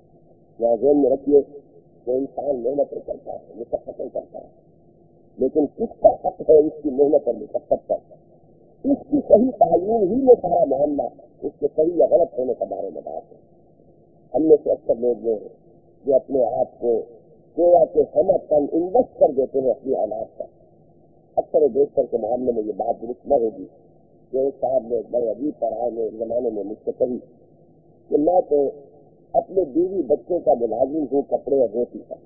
یہاں ذہن میں رکھیے کہ انسان محنت کرتا ہے، مشقتیں کرتا ہے، لیکن کس کا حق ہے اس کی محنت اور مشقت پر؟ اس کی صحیح تعین ہی میں سارا معاملہ اس کے صحیح یا غلط ہونے کا بارے میں بات ہے. ہم میں سے اکثر لوگ ہیں جو اپنے آپ کو گویا کہ ہم اپن انویسٹ کر دیتے ہیں اپنی اولاد پر. اکثر دوستوں کے معاملے میں یہ بات درست نہ ہوگی کہ ایک صاحب نے بڑے عجیب پڑھائے میں زمانے میں مجھ سے کہی کہ میں تو اپنے بیوی بچوں کا ملازم ہوں کپڑے اور روٹی کا،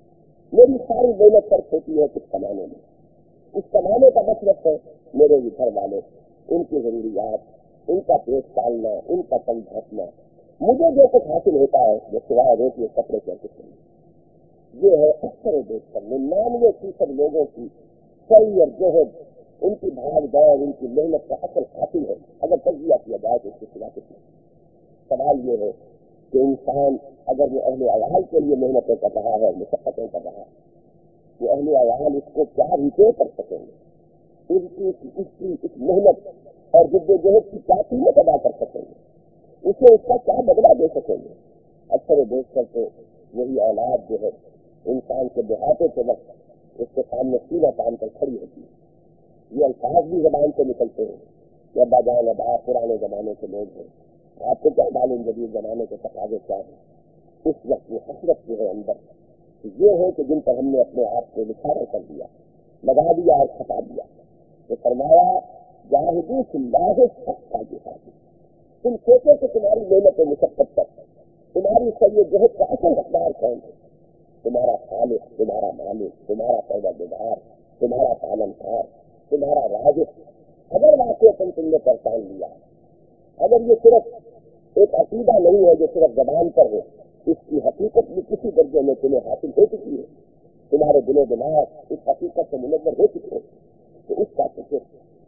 میری ساری محنت صرف ہوتی ہے کچھ کمانے میں. اس کمانے کا مطلب ہے میرے یہ گھر والے، ان کی ضروریات، ان کا پیٹ پالنا، ان کا تن ڈھانپنا. مجھے جو کچھ حاصل ہوتا ہے وہ سوائے روٹی اور کپڑے کے کچھ نہیں. یہ ہے اکثر دیکھ کر ننانوے فیصد لوگوں کی صحیح اور جہد ان کی بھاگ دوڑ، ان کی محنت کا اصل حاصل ہے اگر تجزیہ کیا جائے تو اس کے سوا کچھ نہیں۔ سوال یہ ہے کہ انسان اگر وہ اہل عیال کے لیے محنتیں کر رہا ہے، مشقتیں کر رہا ہے، وہ اہل عیال اس کو کیا ریپے کر سکیں گے؟ اس کی اس کی اس محنت اور جدوجہد کی کیا قیمت ادا کر سکیں گے؟ اسے اس کا کیا بدلہ دے سکیں گے؟ اکثر بیشتر تو یہی اولاد جو ہے انسان کے دیہاتوں کے وقت اس کے سامنے سیدھا کام کر کھڑی ہوتی ہے۔ یہ الفاظ بھی زبان سے نکلتے ہیں کہ ابا جان ابا پرانے زمانے کے لوگ ہیں، آپ کو کیا معلوم جدید زمانے کے تقاضے کیا ہیں؟ اس وقت وہ حسرت جو ہے اندر یہ ہے کہ جن پر ہم نے اپنے آپ کو نکھار کر دیا، لگا دیا اور کھپا دیا، تو فرمایا جاہدوا فی اللہ حق جہاد۔ تم سوچو کہ تمہاری محنت و مشقت پر تمہاری سعی و جہد کا اصل حقدار کون ہے؟ تمہارا خالق، تمہارا مالک، تمہارا پیداوار، تمہارا پالن کار، تمہارا رازق۔ اگر واقعہ تم تم نے پہچان لیا، اگر یہ صرف ایک عقیدہ نہیں ہے جو صرف زبان پر ہے، اس کی حقیقت بھی کسی درجے میں تمہیں حاصل ہو چکی ہے، تمہارے دل و دماغ اس حقیقت سے منور ہو چکے ہیں، تو اس کا تو پھر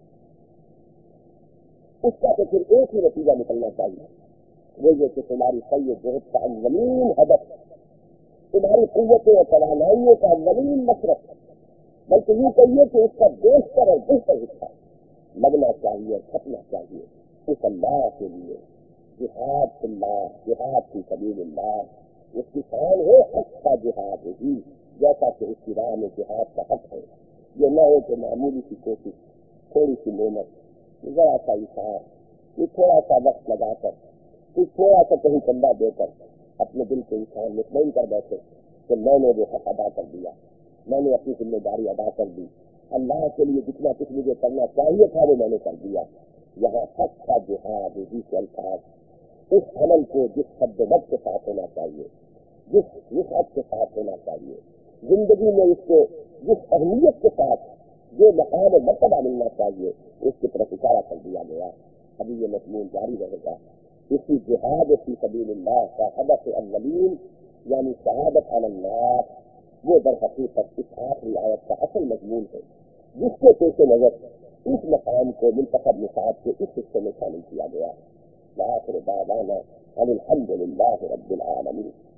اس کا تو پھر ایک ہی نتیجہ نکلنا چاہیے، وہ یہ کہ تمہاری سعی و جہد کا اولین ہدف، تمہاری قوتوں اور توانائیوں کا اولین مصرف، بلکہ یوں کہیے کہ اس کا بیشتر اور بہتر حصہ لگنا چاہیے اور کھپنا چاہیے اس اللہ کے لیے۔ جہاد فی اللہ، جہاد فی سبیل اللہ، اس کی شان ہے حق کا جہاد ہی، جیسا کہ اس کی راہ میں جہاد کا حق ہے۔ یہ نہ ہو کہ معمولی سی کوشش، تھوڑی سی محنت، ذرا سا اشار، یہ تھوڑا سا وقت لگا کر، یہ تھوڑا سا کہیں چندہ دے کر اپنے دل کو انسان مطمئن کر بیٹھے کہ میں نے وہ حق ادا کر دیا، میں نے اپنی ذمہ داری ادا کر دی، اللہ کے لیے جتنا کچھ مجھے کرنا چاہیے تھا وہ میں نے کر دیا۔ یہاں حق کا جہاد ہی کے الفاظ اس عمل کو جس حد مت کے ساتھ ہونا چاہیے، جس وسعت کے ساتھ ہونا چاہیے، زندگی میں اس کو جس اہمیت کے ساتھ جو مقام مرتبہ ملنا چاہیے، اس کی طرف اشارہ کر دیا گیا۔ ابھی یہ مضمون جاری رہے گا۔ اسی جہاد فی سبیل اللہ کا ہدف اولین یعنی شہادت علی اللہ، وہ در حقیقت اس آخری آیت کا اصل مضمون ہے، جس کے پیش نظر اس مقام کو منتخب نصاب کے اس حصے میں شامل کیا گیا۔ وآخر دعوانا ان الحمد للہ رب العالمین۔